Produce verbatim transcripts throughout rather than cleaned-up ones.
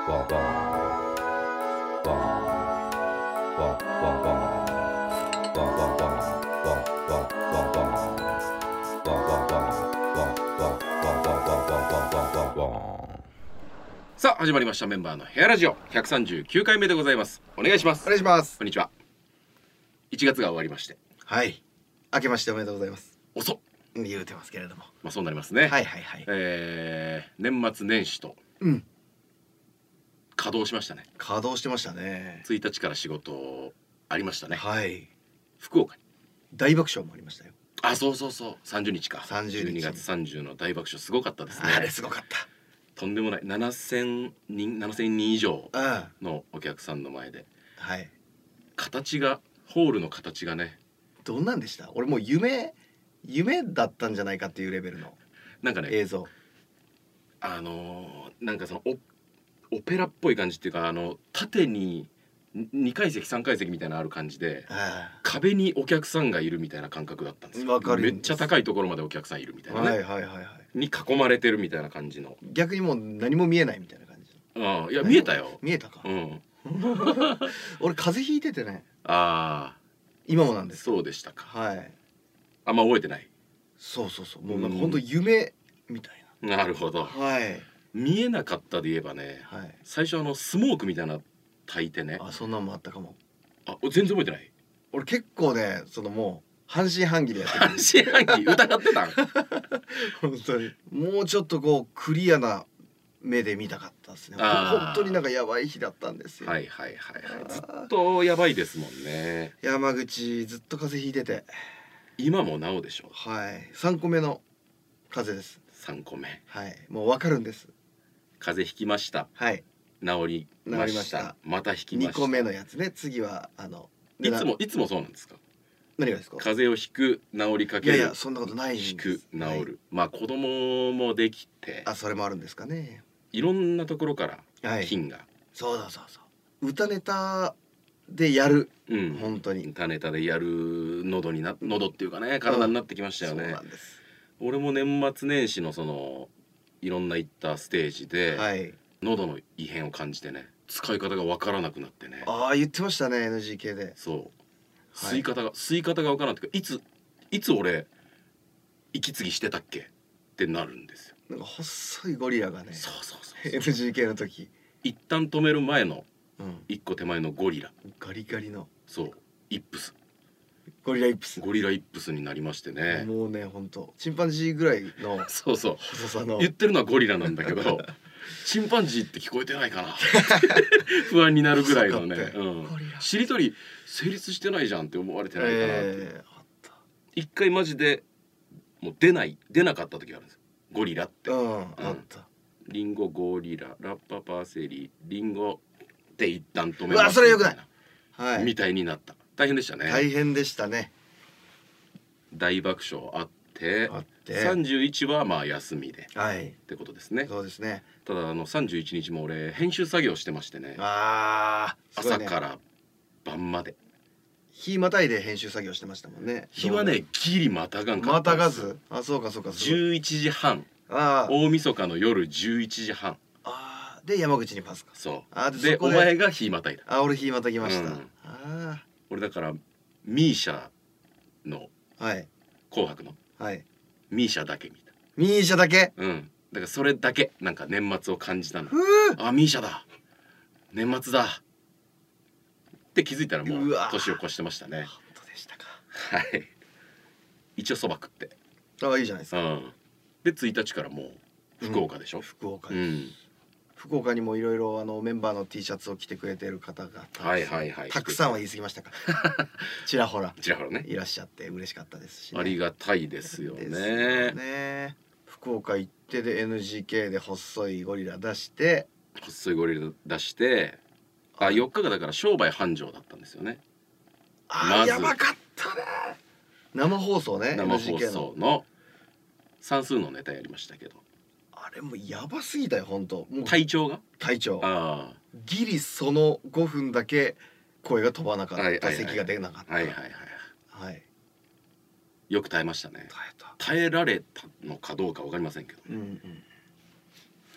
さあ始まりましたメンバーのヘアラジオひゃくさんじゅうきゅうかいめでございます。お願いします。 お願いします。 こんにちは。いちがつが終わりまして、 はい、明けましておめでとうございます。 遅っ言うてますけれども、 まあそうなりますね。 はいはいはい、 えー、年末年始とうん稼働しましたね。 稼働してましたね。 ついたちから仕事ありましたね。 はい、 福岡に大爆笑もありましたよ。 あ、そうそうそう、さんじゅうにちか。 さんじゅうにちじゅうにがつさんじゅうの大爆笑すごかったですね。 あれすごかった。 とんでもないななせんにんななせんにん以上うん、はのお客さんの前で、 い、 形がホールの形がね、 どんなんでした？俺もう夢夢だったんじゃないかっていうレベルのなんかね映像。 あのー、なんかそのオオペラっぽい感じっていうか、あの縦ににかい席さんかい席みたいなのある感じで、 あ壁にお客さんがいるみたいな感覚だったんですよ。 わかるんですめっちゃ高いところまでお客さんいるみたいなね、 はいはいはいはい。 に囲まれてるみたいな感じの。 逆にもう何も見えないみたいな感じ。 うん、いや見えたよ。 見えたか。 うん。 俺風邪ひいててね。 ああ、 今もなんです。 そうでしたか。 はい。 あんま覚えてない。 そうそうそう。もうなんか本当夢みたいなるほど。 な。はい。 見えなかったで言えばね、 はい。 最初あのスモークみたいな焚いてね。 あ、そんなんもあったかも。 あ、全然覚えてない。 俺結構ね、そのもう半信半疑でやってる。 半信半疑疑ってたん。 本当にもうちょっとこうクリアな目で見たかったですね。 あー本当になんかやばい日だったんですよ。 はいはいはいはい。 あーずっとやばいですもんね。 山口ずっと風邪ひいてて、 今もなおでしょ。 はいさんこめの風邪です。 さんこめ。 はいもうわかるんです。 風邪ひきました。 はい治りました。 治りました。 またひきました。 にこめのやつね。次はあのでいつもないつもそうなんですか。 何がですか？ 風邪をひく、治りかいやける。 いやそんなことないんです。 ひく、治る。 はいまあ子供もできて、 あそれもあるんですかね。 いろんなところからはい菌が、 そうだそうそう歌ネタでやる、 うん、 本当に種ネタでやる喉にな喉っていうかね、体になってきましたよね。 そうなんです。 俺も年末年始のそのいろんな行ったステージで、 はい。 喉の異変を感じてね、使い方がわからなくなってね。 ああ言ってましたね エヌジーケー で。 そう吸い方が、吸い方がわからなくて、いついつ俺息継ぎしてたっけってなるんですよ。 なんか細いゴリラがねそうそうそうそうエヌジーケー の時、 一旦止める前のうん、 一個手前のゴリラ、 ガリガリのそうイップス、 ゴリライップス。 ゴリライップスになりましてね。 もうねほんとチンパンジーぐらいのそうそう、 細さの言ってるのはゴリラなんだけどチンパンジーって聞こえてないかな不安になるぐらいのね、 細かってうんゴリラ、 しりとり成立してないじゃんって思われてないかなって、 えー、あっ一回マジでもう出ない出なかった時があるんですよ、ゴリラってた。うんあった。 リンゴゴリララッパパセリリンゴって一旦止めうわますそれ良くないみたはいみたいになった。大変でしたね。 大変でしたね。 大爆笑あってあってさんじゅういちはまあ休みではいってことですね。 そうですね。 ただあのさんじゅういちにちも俺編集作業してましてね、 ああ朝から晩まで。 日またいで編集作業してましたもんね。 日はねギリまたがんかまったんです。 たがず、あそうかそうかそうじゅういちじはん、 あー大晦日の夜じゅういちじはん。 あーで山口にパスか。 そうあででそこでお前が日またいだ。 あ俺日またぎました。 うんあ俺だからミーシャのあはい紅白のはい。 ミーシャだけ見た。 ミーシャだけ。 うんだからそれだけなんか年末を感じたの。 ふう。 あミーシャだ年末だって気づいたらもううわ年を越してましたね。 本当でしたか。 はい一応そば食って、 ああいいじゃないですか。 うん、でついたちからもう福岡でしょ、 福岡です。 うん、 福岡にもいろいろあのメンバーの T シャツを着てくれている方がはいはいはい、 たくさんは言い過ぎましたか。ちらほらちらほらねいらっしゃって嬉しかったですしね。 ありがたいですよですよね。 ね。福岡行ってで エヌジーケー で細いゴリラ出して細いゴリラ出してあよっかがだから商売繁盛だったんですよね。 あー、 まずやばかったね。生放送ね。 生放エヌジーケー の送の算数のネタやりましたけど、 あれもうやばすぎたよ本当。もう体調が隊長あギリそのごふんだけ声が飛ばなかった、 はいはいはい咳が出なかった。 あはいはいはいはいよく耐えましたね。 耐えた。 耐えられたのかどうかわかりませんけど、 うんうん。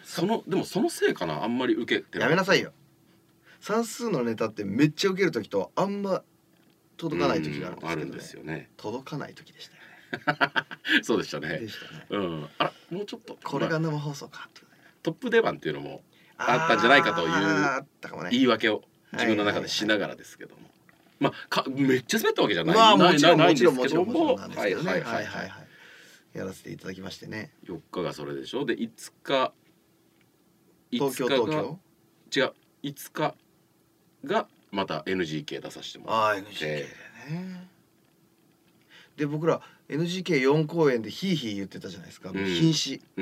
そのでもそのせいかな、あんまり受けてやめなさいよ。算数のネタってめっちゃ受ける時とあんま届かない時があるんですけど、ね、 あるんですよね。 届かない時でしたよね。 そうでしたね。 でしたね。 うん。あら、もうちょっとこれが生放送かって。 トップ出番っていうのもあったんじゃないかというあったかもね。 言い訳を自分の中でしながらですけども、まあかめっちゃ滑ったわけじゃない。 まあもちろんないもちろんもちないんですけども、 ろんもちろんなんですけどね。 はいはいはいはい。 やらせていただきましてね。 よっかがそれでしょ。でいつか東京東京違ういつかがまた エヌジーケー 出させてもらって。 ああ エヌジーケー でね。で僕ら エヌジーケーよん 公演でヒーヒー言ってたじゃないですか。もう瀕死。 うん。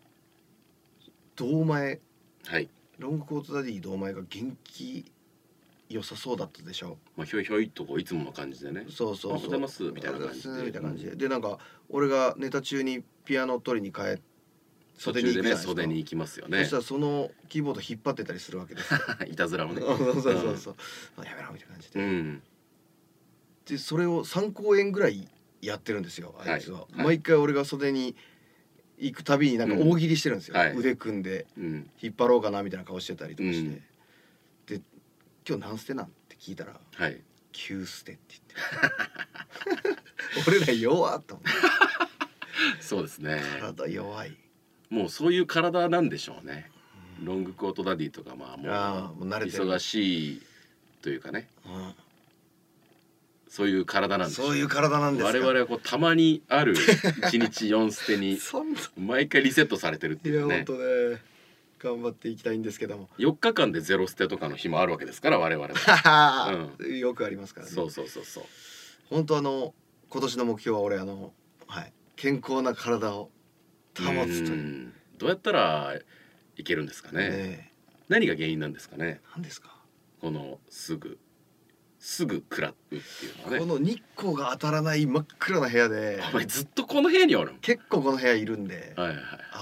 堂前。 はい。 ロングコートダディ堂前が元気良さそうだったでしょ。 まあひょいひょいとこういつもの感じでね。 そうそうそう。おはようございますみたいな感じで。 みたいな感じで。でなんか俺がネタ中にピアノ取りに帰って袖に行くじゃないですか。袖に行きますよね。 そしたらそのキーボード引っ張ってたりするわけですよ。 いたずらをね。 そうそうそうそう。やめろみたいな感じで。 うん。 でそれをさん公演ぐらいやってるんですよ。あいつは。毎回俺が袖に行くたびになんか大喜利してるんですよ。腕組んで引っ張ろうかなみたいな顔してたりとかして。で今日何捨てなんって聞いたら、はい、きゅう捨てって言って俺ら弱っと思ってそうですね、 体弱い。 もうそういう体なんでしょうね。ロングコートダディとかまあもう忙しいというかね、そういう体なんです。 そういう体なんですか。 我々はこうたまにあるいちにちよん捨てに毎回リセットされてるっていうね。 いや本当ね頑張っていきたいんですけども、 よっかかんでゼロ捨てとかの日もあるわけですから我々は、 うん、よくありますからね。 そうそうそうそう。 本当あの今年の目標は俺あの、はい、健康な体を保つという。 どうやったらいけるんですかね。ね、何が原因なんですかね。 何ですか。このすぐすぐ食らうっていうのはね。 この日光が当たらない真っ暗な部屋で。 お前ずっとこの部屋におるん。 結構この部屋いるんで、はいはい、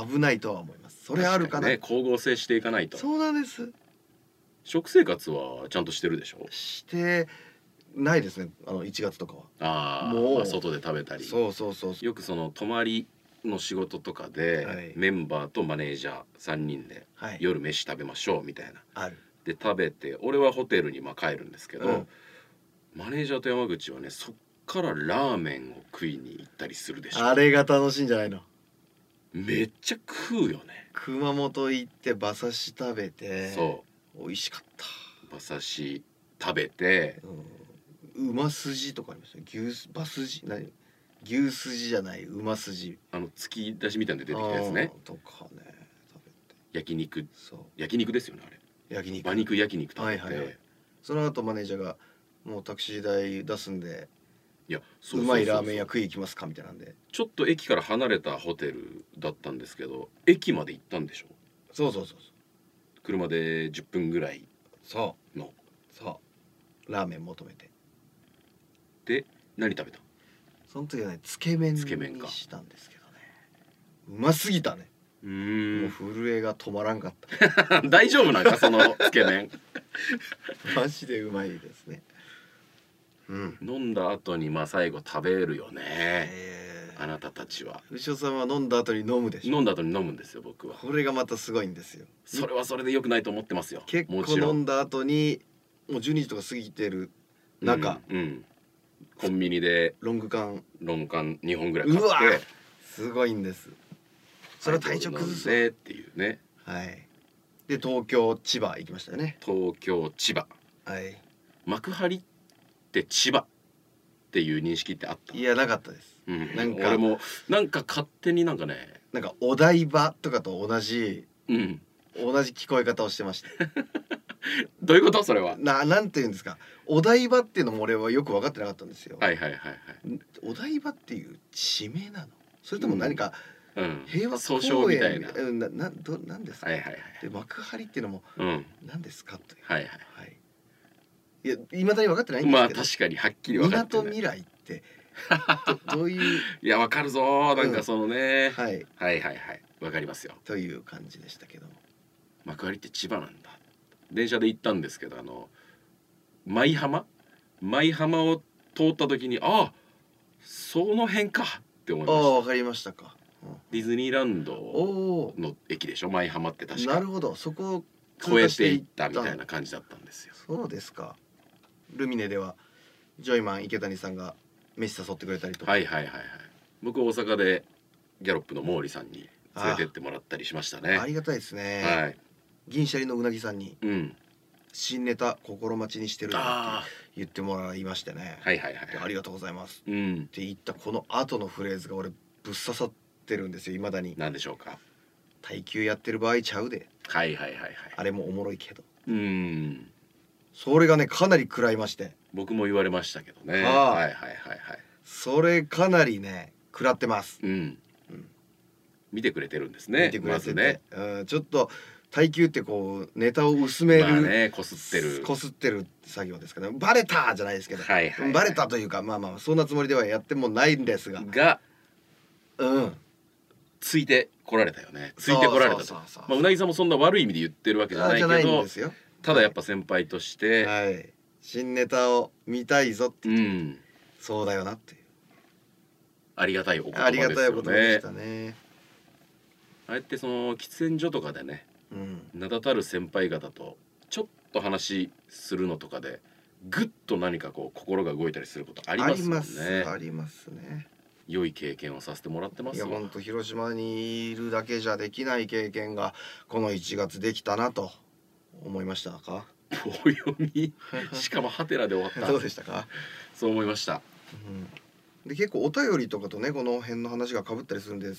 危ないとは思います。それあるかな。 ね、光合成していかないと。 そうなんです。 食生活はちゃんとしてるでしょ。 してないですね。あのいちがつとかは。 ああ、もう外で食べたり。そうそうそう。よくその泊まりの仕事とかで、はい、メンバーとマネージャーさんにんで、はい、夜飯食べましょうみたいな。ある。で食べて、俺はホテルにまあ帰るんですけど、うん、マネージャーと山口はね、そっからラーメンを食いに行ったりするでしょ。 あれが楽しいんじゃないの。めっちゃ食うよね。 熊本行って馬刺し食べて、そう美味しかった。 馬刺し食べて、 うん、馬筋とかありますね。牛馬筋何牛筋じゃない馬筋、 あの突き出しみたいなの出てきたやつね。 とかね、食べて焼肉、そう焼肉ですよねあれ。 焼肉、 馬肉焼肉食べて、 はいはいはい、その後マネージャーがもうタクシー代出すんで、いやうまいラーメン屋食い行きますかみたいなんで、 ちょっと駅から離れたホテルだったんですけど、駅まで行ったんでしょ。 そうそうそうそう、 車でじゅっぷんぐらいそうのそうラーメン求めて、 で何食べた。 その時はねつけ麺にしたんですけどね、うますぎたね。うーん、もう震えが止まらんかった大丈夫なんかそのつけ麺マジでうまいですね。 うん、飲んだ後にまあ最後食べるよね、えー、あなたたちは。 牛尾さんは飲んだ後に飲むでしょ。 飲んだ後に飲むんですよ僕は。 これがまたすごいんですよ。 それはそれで良くないと思ってますよ。 結構飲んだ後にもうじゅうにじとか過ぎてる中、うん、うん、 コンビニでロング缶ロング缶にほんぐらい買って、 すごいんです。それは体調崩すねっていうね。 はい。で東京千葉行きましたよね。 東京千葉、はい。幕張って千葉っていう認識ってあった？ いやなかったです、 うん、なんか俺もなんか勝手になんかね、 なんかお台場とかと同じ、うん、同じ聞こえ方をしてましたどういうことそれは。 な、なんていうんですか、お台場っていうのも俺はよく分かってなかったんですよ。 はいはいはいはい。 お台場っていう地名なの？それとも何か、うん、平和総称みたいな、 うん、な、な、ど、なんですか。はいはいはい。で幕張っていうのも、うん、何ですかという。はいはいはい。いや未だに分かってないんですけど。 まあ確かにはっきり分かってない。 港未来ってど, どういういや分かるぞ、なんかそのね、うん、はい、はいはいはい分かりますよという感じでしたけども。 幕張って千葉なんだ。電車で行ったんですけど、あの舞浜舞浜を通った時に、ああその辺かって思いました。 ああ分かりましたか。 ディズニーランドの駅でしょ、舞浜って確か。 なるほど、そこを越えていったみたいな感じだったんですよ。 そうですか。ルミネではジョイマン池谷さんが飯誘ってくれたりとか。 はいはいはいはい。僕大阪でギャロップの毛利さんに連れてってもらったりしましたね。 ありがたいですね。 はい。 銀シャリのうなぎさんに、 うん、 新ネタ心待ちにしてるって言ってもらいましてね。 はいはいはい、 ありがとうございます、 うん、 って言ったこの後のフレーズが俺ぶっ刺さってるんですよ、未だに。 何でしょうか。 耐久やってる場合ちゃうで。 はいはいはいはい。 あれもおもろいけど、 うん、 それがねかなり食らいまして。 僕も言われましたけどね。 はあ、 はいはいはいはい。 それかなりね食らってます。 うん、うん、見てくれてるんですね。見てくれてて、まずね、 うん、ちょっと耐久ってこうネタを薄める、まあね、こすってるこすってる作業ですかね。バレたじゃないですけど、はいはいはい、バレたというかまあまあそんなつもりではやってもないんですがが、 うん、 ついてこられたよね。ついてこられたと。まあうなぎさんもそんな悪い意味で言ってるわけじゃないけど、ただやっぱ先輩として、 はい、新ネタを見たいぞって、うん、そうだよなっていうありがたいお言葉ですよね。ありがたいお言葉でしたね。ああやってその喫煙所とかでね、うん、名だたる先輩方とちょっと話するのとかでぐっと何かこう心が動いたりすることありますもんね。 ありますね。 良い経験をさせてもらってますよ。 いや本当広島にいるだけじゃできない経験がこのいちがつできたなと思いましたか。 棒読みしかもハテナで終わった。 どうでしたか。 そう思いました、 うん、で結構お便りとかとねこの辺の話がかぶったりするんです。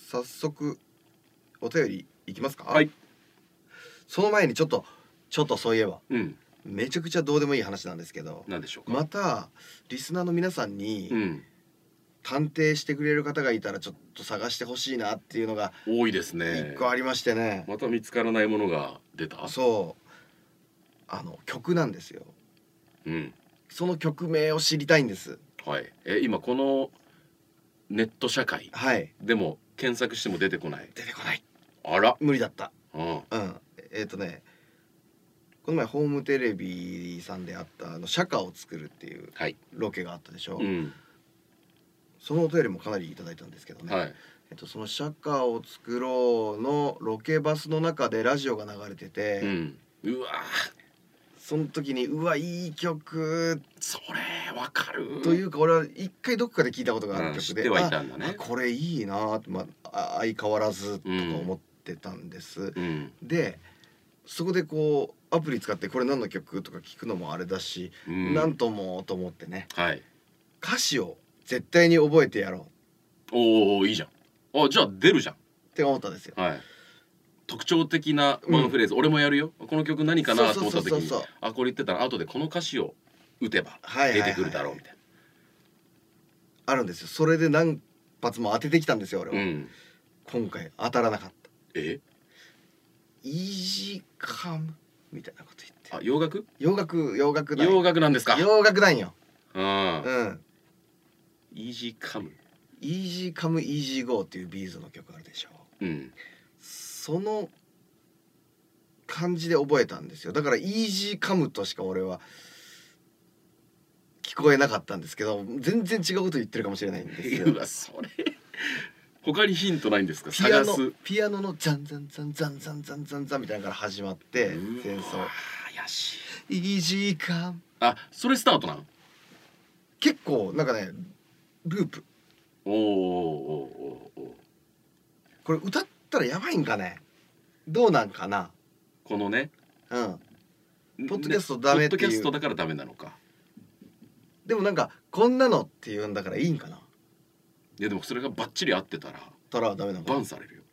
早速お便りいきますか。はい。その前にちょっとちょっとそういえば、うん、めちゃくちゃどうでもいい話なんですけど、 何でしょうか。 またリスナーの皆さんに、うん、探偵してくれる方がいたらちょっと探してほしいなっていうのが多いですね。 一個ありましてね。 また見つからないものが出た。 そうあの曲なんですよ、うん、その曲名を知りたいんです。 はい。え今このネット社会、はい、でも検索しても出てこない。 出てこない。 あら無理だった。うん、うん、えっ、ー、とねこの前ホームテレビさんであったあの社歌を作るっていうロケがあったでしょ、はい、うん、そのお便りもかなりいただいたんですけどね、はい、えっと、その社歌を作ろうのロケバスの中でラジオが流れてて、うん、うわその時にうわいい曲、 それわかるというか俺は一回どっかで聞いたことがある曲で、うん、知ってはいたんだね。 あこれいいな、まあ、相変わらずとか思ってたんです、うん、でそこでこうアプリ使ってこれ何の曲とか聞くのもあれだし、うん、なんともと思ってね、はい、歌詞を絶対に覚えてやろう。おおいいじゃん。あじゃあ出るじゃんって思ったんですよ。はい、 特徴的なワンフレーズ、うん、俺もやるよ。この曲何かなと思った時にあこれ言ってたら後でこの歌詞を打てば出てくるだろうみたいな、 あるんですよ。それで何発も当ててきたんですよ俺は、うん、今回当たらなかった。えイージーカムみたいなこと言って。 あ洋楽洋楽洋楽だ洋楽なんですか。 洋楽なんよ。 うんうんイージーカムイージーカムイージーゴーっていうビーズの曲あるでしょ、うん、その感じで覚えたんですよ。だからイージーカムとしか俺は聞こえなかったんですけど全然違うこと言ってるかもしれないんですよ。 うわそれ他にヒントないんですか。 ピアノピアノのザンザンザンザンザンザンザンザンみたいなのから始まって前奏怪しいイージーカムあそれスタートなの。 結構なんかねループ。おーおーおーおーこれ歌ったらやばいんかね。どうなんかなこのね。 うんポッドキャストダメっていう、 ポッドキャストだからダメなのか。 でもなんかこんなのっていうんだからいいんかな。 いやでもそれがバッチリ合ってたらたらダメなのか。 バンされるよ。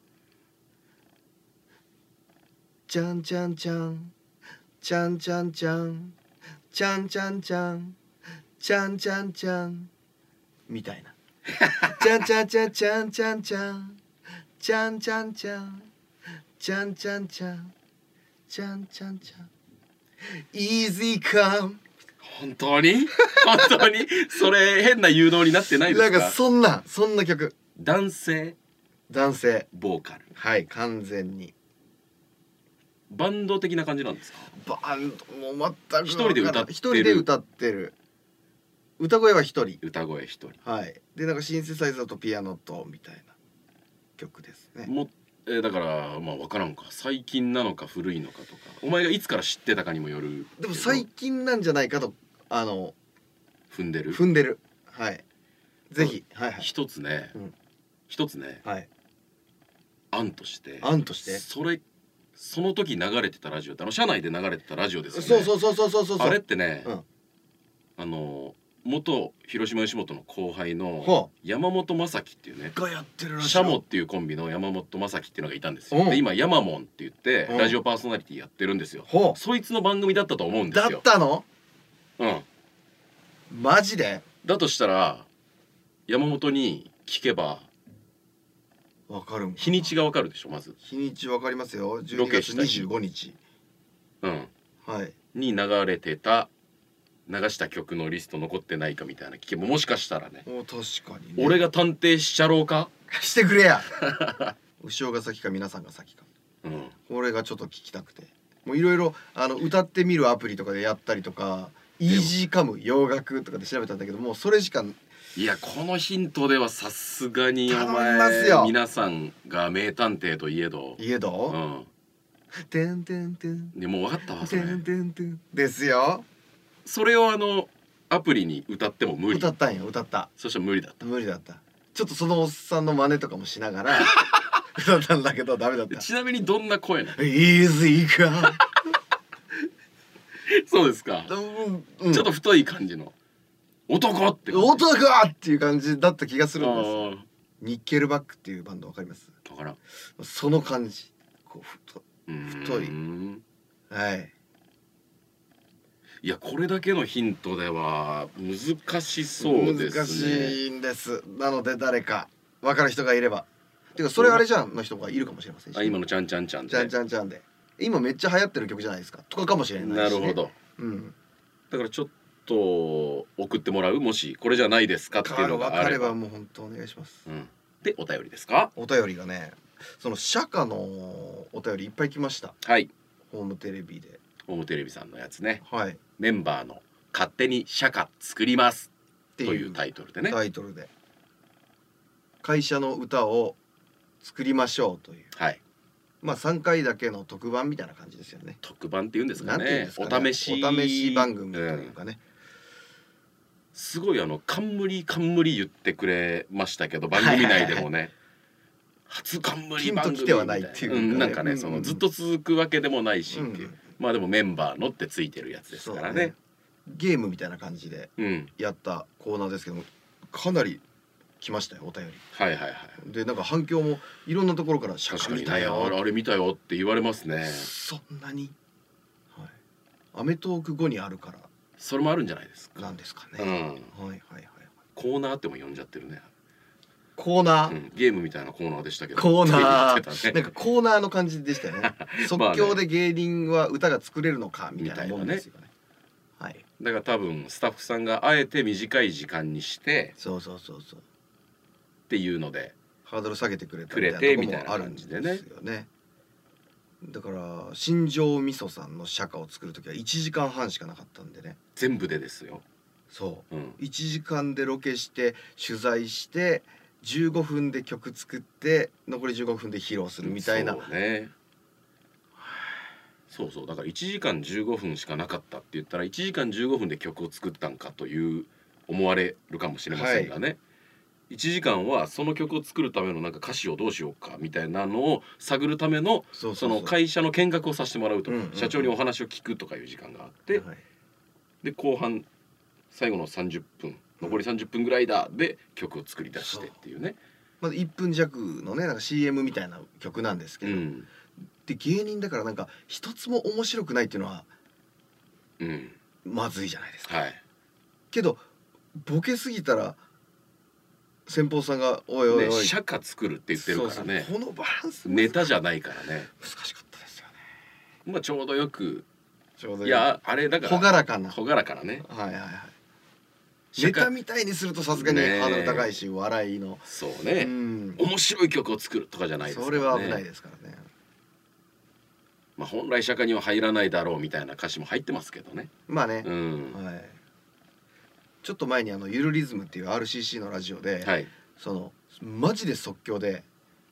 ちゃんちゃんちゃんちゃんちゃんちゃんちゃんちゃんちゃんちゃんちゃんちゃんみたいなちゃんちゃんちゃんちゃんちゃんちゃんちゃんちゃんちゃんちゃんちゃんちゃんちゃんちゃんちゃん Easy come 本当に本当にそれ変な誘導になってないですか。 なんかそんなそんな曲。 男性男性ボーカル。 はい完全にバンド的な感じなんですか。 バンドも全く一人で歌ってる。 一人で歌ってる。歌声は一人。 歌声一人。 はい。でなんかシンセサイザーとピアノとみたいな。 曲ですね。 もえー、だからまあ分からんか、最近なのか古いのかとか、お前がいつから知ってたかにもよる。 でも最近なんじゃないかとあの踏んでる踏んでる。はい、ぜひ、はいはい、 一つね、うん、一つね、はい、案として案としてそれその時流れてたラジオって、あの車内で流れてたラジオですよね。 そうそうそうそうそうそう。 あれってね、うん、あの元広島吉本の後輩の山本正樹っていうね、 がやってるらしい。 シャモっていうコンビの山本正樹っていうのがいたんですよ。で今ヤマモンって言ってラジオパーソナリティやってるんですよ。そいつの番組だったと思うんですよ。 だったの？ うん。 マジで？ だとしたら山本に聞けばわかる。 日にちがわかるでしょ。まず日にちわかりますよ。じゅうにがつにじゅうごにち、 うん、 はい、 に流れてた流した曲のリスト残ってないかみたいな聞けば、もしかしたらね。 お確かに、 ね、俺が探偵しちゃろうかしてくれや後ろが先か皆さんが先か、 うん、 これがちょっと聞きたくて、もういろいろあの歌ってみるアプリとかでやったりとか、イージーカム洋楽とかで調べたんだけど、もうそれしか。 いやこのヒントではさすがにお前皆さんが名探偵といえどいえど、 うん、 てんてんてんでもう分かったわそれ。 てんてんてんですよ。 それをあのアプリに歌っても無理。 歌ったんよ、歌った。 そしたら無理だった。 無理だった。ちょっとそのおっさんの真似とかもしながら歌ったんだけどダメだった。 ちなみにどんな声なの？ イージーかそうですか、うん、ちょっと太い感じの男って感じ、 男っていう感じだった気がするんです。ニッケルバックっていうバンドわかります？ わからん。 その感じ、こう太太い、はい。 いやこれだけのヒントでは難しそうですね。 難しいんです。なので誰か分かる人がいれば、ていうかそれあれじゃんの人がいるかもしれませんし、 あ今のちゃんちゃんちゃんちゃんちゃんちゃんで今めっちゃ流行ってる曲じゃないですかとかかもしれないし、ね、 なるほど、うん、だからちょっと送ってもらう、もしこれじゃないですかっていうのがあれば、分かればもう本当お願いします、 うん、でお便りですか？ お便りがね、その釈迦のお便りいっぱい来ました。 はい、 ホームテレビで、 ホームテレビさんのやつね、 はい、 メンバーの勝手に釈迦作りますというタイトルでね、 タイトルで会社の歌を作りましょうという、 はい、 まあさんかいだけの特番みたいな感じですよね。 特番っていうんですかね、お試しお試し番組というかね、うん、 すごいあの冠冠言ってくれましたけど、番組内でもね、初冠番組みたいな、うん、なんかね、そのずっと続くわけでもないしっていう、まあでもメンバーのってついてるやつですからね。 ゲームみたいな感じでやったコーナーですけども、かなり来ましたよお便り。 はいはいはい。 でなんか反響もいろんなところから「釈迦見たよ」 あれ見たよって言われますね。 そんなに、はい、アメトーーク後にあるからそれもあるんじゃないですか。 なんですかね、うん、はいはいはい。 コーナーっても呼んじゃってるね。 コーナー、うん、 ゲームみたいなコーナーでしたけど、 コーナー、ね、なんかコーナーの感じでしたよね即興で芸人は歌が作れるのかみたいなもんですよね。はい、 だから多分スタッフさんがあえて短い時間にしてそうそうそうそうっていうのでハードル下げてくれたみたいなとこもあるんですよね。 だから新庄味噌さんの釈迦を作る時はいちじかんはんしかなかったんでね、 全部でですよ。 そう、うん、いちじかんでロケして取材してじゅうごふんで曲作って残りじゅうごふんで披露するみたいな、 そうね、そうそう、だからいちじかんじゅうごふんしかなかったって言ったらいちじかんじゅうごふんで曲を作ったんかという思われるかもしれませんがね、はい、いちじかんはその曲を作るためのなんか歌詞をどうしようかみたいなのを探るためのその会社の見学をさせてもらうとか、社長にお話を聞くとかいう時間があって、はい、で後半最後のさんじゅっぷん、残りさんじゅっぷんぐらいだで曲を作り出してっていうね、 まずいっぷん弱のねなんか シーエム みたいな曲なんですけど、うん、で芸人だからなんか一つも面白くないっていうのは、うん、まずいじゃないですか、はい、けどボケすぎたら先方さんがおいおいおい、ね、 釈迦作るって言ってるからね、 このバランスネタじゃないからね難しかったですよね。 まあちょうどよく、 ちょうどよく、 いやあれだから朗らかな朗らかなね、 はいはいはい、ネタみたいにするとさすがにハードル高いし、笑いのそうね、うん、面白い曲を作るとかじゃないですからね。 それは危ないですからね。 まあ本来釈迦には入らないだろうみたいな歌詞も入ってますけどね。 まあね、 うん、 はい、ちょっと前にあのゆるリズムっていう アールシーシー のラジオで、はい、そのマジで即興で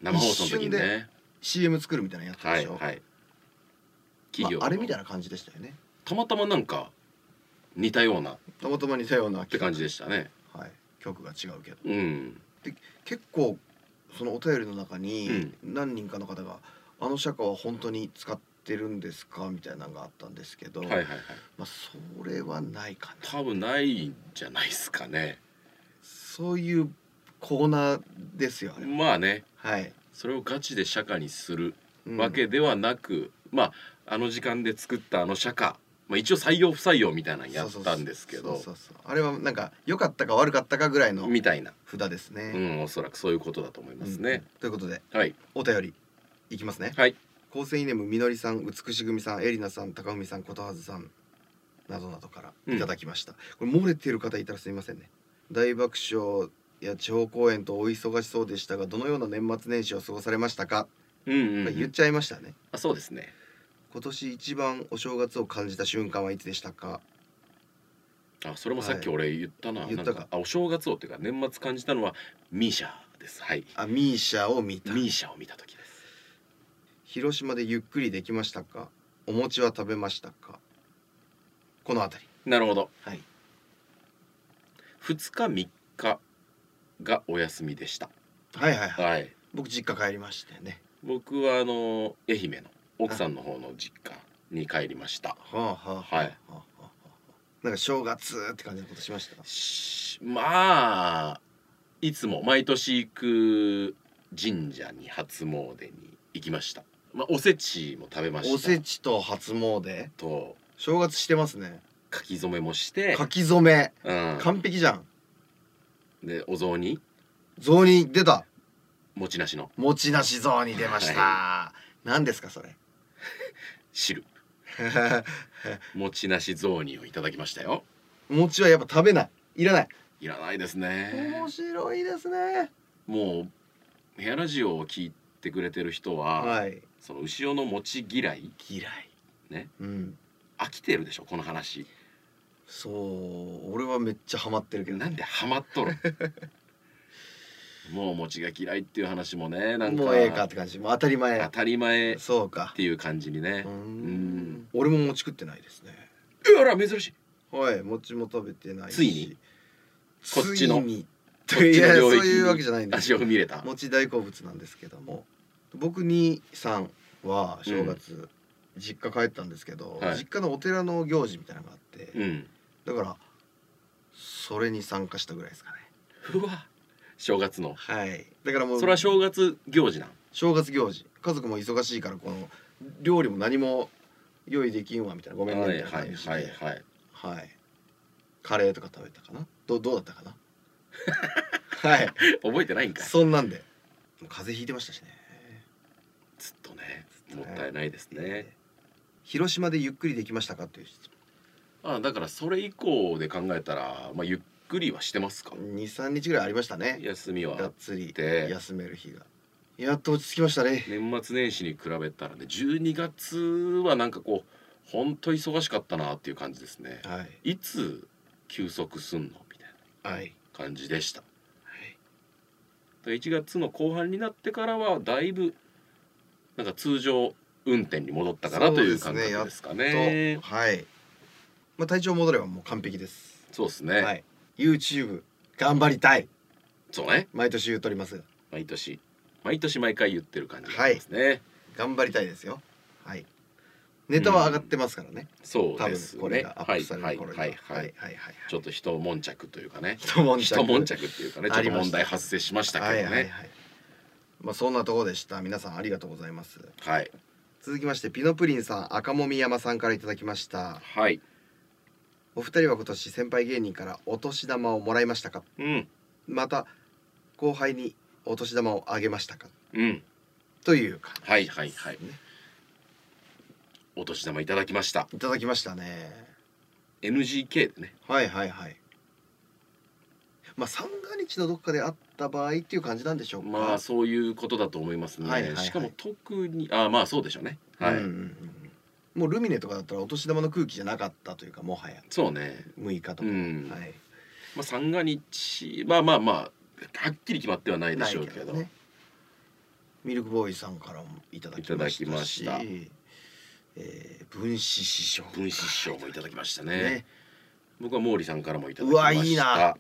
生放送の時にねシーエム 作るみたいなのやったでしょ。 はいはい。 企業、まあ、あれみたいな感じでしたよね。 たまたまなんか似たようなたまたま似たようなって感じでしたね。 はい、曲が違うけど、 うん、 で結構そのお便りの中に何人かの方が、うん、あの釈迦は本当に使ってるんですかみたいなのがあったんですけど、はいはいはい、まあそれはないかな。 多分ないんじゃないですかね。 そういうコーナーですよあれは。 まあね、 はい、 それをガチで釈迦にするわけではなく、うん、まああの時間で作ったあの釈迦、まあ、一応採用不採用みたいなのやったんですけど、 あれはなんか良かったか悪かったかぐらいのみたいな札ですね。 うん、おそらくそういうことだと思いますね。 うん、ということで、 はい、 お便りいきますね。 はい。 構成イネムみのりさん、美し組さん、エリナさん、高文さん、ことはずさんなどなどからいただきました。うん、これ漏れている方いたらすみませんね。大爆笑や地方公演とお忙しそうでしたが、どのような年末年始を過ごされましたか。うんうんうん、言っちゃいましたね。 あ、そうですね。 今年一番お正月を感じた瞬間はいつでしたか。 あ、それもさっき俺言ったな。はい、言ったか。あ、お正月をっていうか年末感じたのはミーシャです。はい。 あ、ミーシャを見た。 ミーシャを見た時です。 広島でゆっくりできましたか。お餅は食べましたか。このあたり。 なるほど。 はい。 ふつかみっかがお休みでした。 はいはいはい。 はい、 僕実家帰りましたよね。 僕はあの愛媛の奥さんの方の実家に帰りました。はあはあ、はい。はあ、なんか正月って感じのことしました。 しまあいつも毎年行く神社に初詣に行きました。まあおせちも食べました。 おせちと初詣と正月してますね。 書き初めもして。 書き初め、うん、完璧じゃん。 でお雑煮。 雑煮出た。 餅なしの餅なし雑煮出ました。はい、何ですかそれ。 汁。餅なし雑煮をいただきましたよ。 餅はやっぱ食べない。いらない。 いらないですね。 面白いですね。 もうヘアラジオを聞いてくれてる人は、はい、その牛尾の餅嫌い嫌いね、うん、飽きてるでしょこの話。 そう、俺はめっちゃハマってるけど、 ね、なんでハマっとる。もう餅が嫌いっていう話もね、なんかもうええかって感じ。もう当たり前当たり前そうかっていう感じにね。 うん、俺も餅食ってないですね。 あら珍しい。 はい、餅も食べてないし。 ついにこっちのいやそういうわけじゃないんです。 足を踏み入れた。 餅大好物なんですけども、僕にさんは正月、うん、実家帰ったんですけど、はい、実家のお寺の行事みたいなのがあって、うん、だからそれに参加したぐらいですかね。 うわ、正月の。 はい。だからもうそれは正月行事なん。 正月行事。家族も忙しいからこの料理も何も用意できんわみたいな、ごめんねみたいな感じで、はいはいはいはい、カレーとか食べたかな。どどうだったかな。はい。 覚えてないんかい。 そんなんで風邪ひいてましたしね。 ずっとね。もったいないですね。 広島でゆっくりできましたかという質問。あ、だからそれ以降で考えたら、まあゆっくりはしてますか。 にさんにちぐらいありましたね。 休みはがっつり休める日が。やっと落ち着きましたね。 年末年始に比べたらね、じゅうにがつはなんかこう本当忙しかったなっていう感じですね。はい。いつ休息すんのみたいな感じでした。はい。いちがつの後半になってからはだいぶなんか通常運転に戻ったかなという感覚ですかね。 はい。まあ体調戻ればもう完璧です。 そうですね。はい。 YouTube 頑張りたい。 そうね。 毎年言うとります。 毎年毎年毎回言ってる感じですね。はい、 頑張りたいですよ。はい。ネタは上がってますからね。 そうですね。 これがアップされる頃には。 はいはいはいはい。ちょっと一悶着というかね。 一悶着。 一悶着っていうかね。ちょっと問題発生しましたけどね。はいはいはい。 まあそんなところでした。皆さんありがとうございます。 はい。 続きましてピノプリンさん、赤もみ山さんからいただきました。 はい。 お二人は今年先輩芸人からお年玉をもらいましたか。うん。また後輩にお年玉をあげましたか。うん。という感じですね。 はいはいはい。お年玉いただきました。 いただきましたね。 エヌジーケー でね。 はいはいはい。まあ三が日のどっかであった場合っていう感じなんでしょうか。 まあそういうことだと思いますね。はいはいはい、しかも特にあまあそうでしょうね。はい。うんうんうん、 もうルミネとかだったらお年玉の空気じゃなかったというか、もはや。 そうね。 むいかとか。うん、はい。 まあ三が日まあまあまあはっきり決まってはないでしょうけど。ね、 ミルクボーイさんからもいただきましたし、いただきました、えー、分子師匠分子師匠もいただきましたね。ね、僕は毛利さんからもいただきました。うわいいな。はい。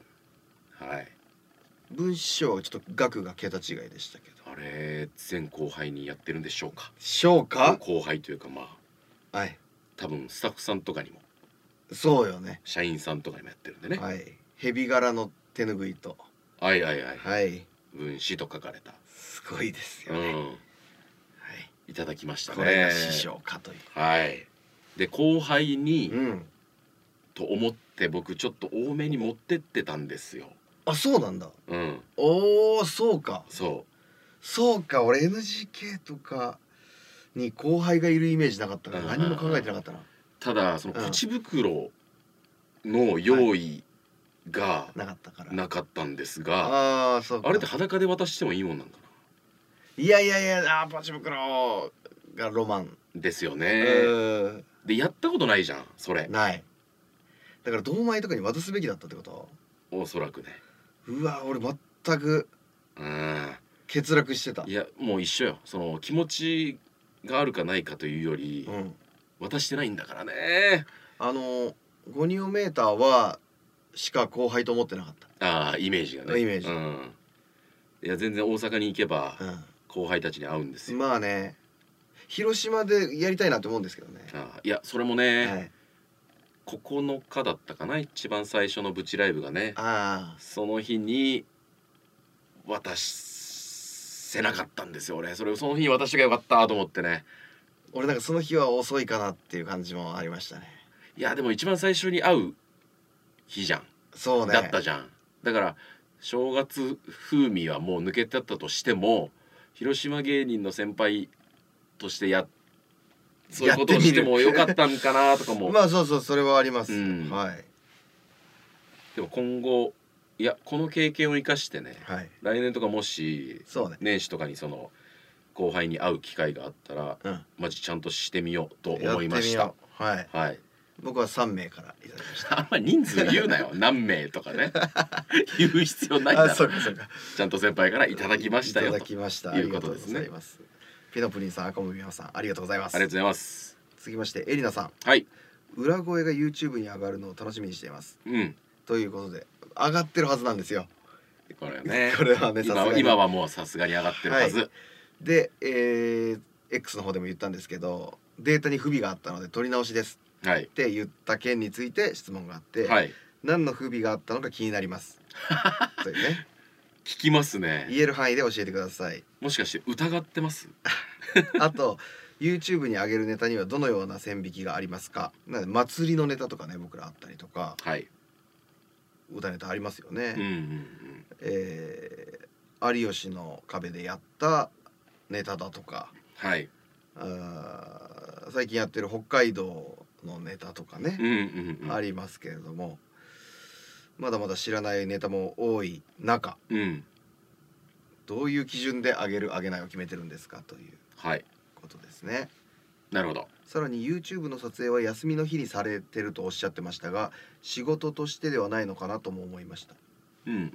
分子師匠はちょっと額が桁違いでしたけど、 あれ全後輩にやってるんでしょうか。 しょうか。 後輩というかまあ、はい、多分スタッフさんとかにも、 そうよね、 社員さんとかにもやってるんでね。 はい。蛇柄の手ぬぐいと、 はいはいはい、 はい、 分子と書かれた、 すごいですよね、うん、はい、 いただきましたね。 これが師匠かという。 はい。で後輩に、うん、と思って僕ちょっと多めに持ってってたんですよ。 あ、そうなんだ。 うん。 おお、そうか。 そう。 そうか、俺 エヌジーケー とかに後輩がいるイメージなかったから何も考えてなかったな。 ただそのポチ袋の用意がなかったからなかったんですが、ああ、そうか。あれって裸で渡してもいいもんなんかな。いやいやいや、あ、ポチ袋がロマンですよね。でやったことないじゃんそれ。 ない。だから堂前とかに渡すべきだったってこと？ おそらくね。 うわ、俺全く欠落してた。 いやもう一緒よ。その気持ちがあるかないかというより、うん、渡してないんだからね。 あのゴニオメーターはしか後輩と思ってなかった。 ああ、イメージがね。 イメージ、うん、 いや全然大阪に行けば、うん、後輩たちに会うんですよ。 まあね、広島でやりたいなと思うんですけどね。 ああ、いやそれもね、はい、ここのかだったかな、一番最初のブチライブがね。あ、その日に渡せなかったんですよ俺。それをその日に渡してがよかったと思ってね。 俺なんかその日は遅いかなっていう感じもありましたね。 いやでも一番最初に会う日じゃん。 そうね。 だったじゃん。だから正月風味はもう抜けてったとしても、広島芸人の先輩としてやそういうことをしてもよかったんかなとかもまあそうそう、それはあります、うん、はい。 でも今後いやこの経験を生かしてね、はい、来年とかもし、ね、年始とかにその後輩に会う機会があったら、うん、マジちゃんとしてみようと思いました。 はい、はい、僕はさんめいからいただきました。 あんま人数言うなよ何名とかね言う必要ないだろ。あ、そうかそうか。ちゃんと先輩からいただきましたよ。 いただきました。 いうことですね。 ピノプリンさん、赤もみやさん、ありがとうございます。 ありがとうございます。 続きましてエリナさん、 はい、 裏声が YouTube に上がるのを楽しみにしています、うん、ということで上がってるはずなんですよこれね。 これはね、 今, 今はもうさすがに上がってるはず、はい、 で、えー、X の方でも言ったんですけどデータに不備があったので取り直しです、はい、って言った件について質問があって、はい、何の不備があったのか気になりますというね。 聞きますね。 言える範囲で教えてください。 もしかして疑ってますあと YouTube に上げるネタにはどのような線引きがありますか。なので祭りのネタとかね、僕らあったりとか、はい、歌ネタありますよね、うんうんうん、えー、有吉の壁でやったネタだとか、はい、あ最近やってる北海道のネタとかね、うんうんうん、ありますけれども、まだまだ知らないネタも多い中、うん、どういう基準で上げる上げないを決めてるんですかということですね、はい、 なるほど。 さらに YouTube の撮影は休みの日にされてるとおっしゃってましたが、仕事としてではないのかなとも思いました、うんうんうん、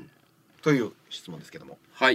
という質問ですけども、はい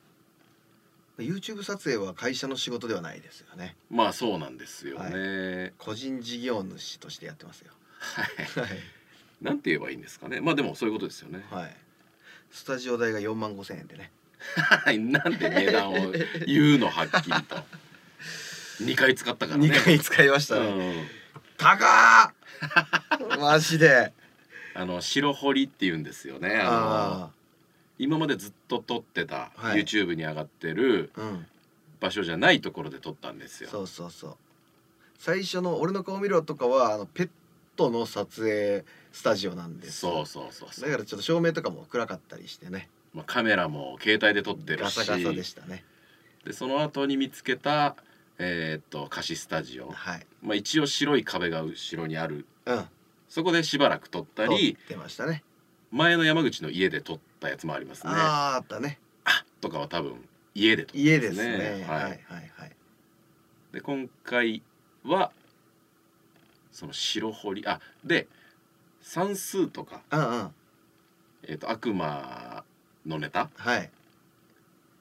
、YouTube 撮影は会社の仕事ではないですよね。 まあそうなんですよね、 はい、個人事業主としてやってますよ。 はいなんて言えばいいんですかね。まあでもそういうことですよね。はい。 スタジオ代がよんまんごせんえんでね。 なんで値段を言うのはっきりと。にかい使ったからね。 にかい使いましたね。うん、高ーマジで。 あの白堀って言うんですよね。あの今までずっと撮ってた、はい、YouTube に上がってる場所じゃないところで撮ったんですよ。 そうそうそう。最初の俺の顔見ろとかはあのペットの撮影スタジオなんです。 そうそうそうそう。 だからちょっと照明とかも暗かったりしてね。 まあカメラも携帯で撮ってるし。 ガサガサでしたね。 でその後に見つけたえー、っと貸しスタジオ。はい。まあ一応白い壁が後ろにある。うん。そこでしばらく撮ったり。 撮ってましたね。 前の山口の家で撮ったやつもありますね。 あああったね。 あとかは多分家で撮ったんですね。家ですね。はいはいはいはい。 で今回は。その白堀あで算数とか、うんうん、えーと悪魔のネタ、はい、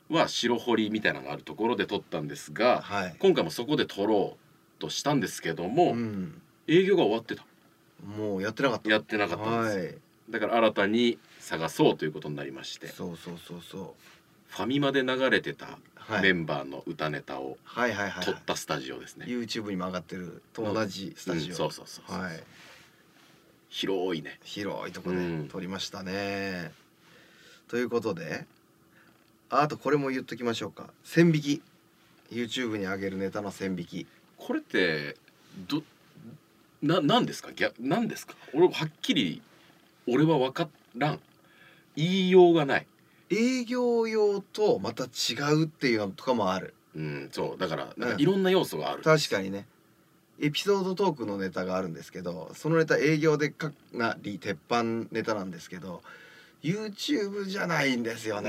は白堀みたいなのがあるところで撮ったんですが、はい、今回もそこで撮ろうとしたんですけども、うん、営業が終わってた。 もうやってなかった。 やってなかったんです、はい、だから新たに探そうということになりまして、 そうそうそうそう、 ファミマで流れてたメンバーの歌ネタを撮ったスタジオですね。 YouTube にも上がってると同じスタジオ、うん、 そうそうそうそう、はい、広いね、 広いとこで撮りましたね、うん、ということで、あとこれも言っときましょうか。線引き、 YouTube に上げるネタの線引き、 これってどな何ですか、何ですか。俺はっきり俺は分からん、言いようがない。 営業用とまた違うっていうのとかもある。 うん、そうだからなんかいろんな要素がある、うん、 確かにね。エピソードトークのネタがあるんですけど、そのネタ営業でかなり鉄板ネタなんですけど YouTube じゃないんですよね、うん、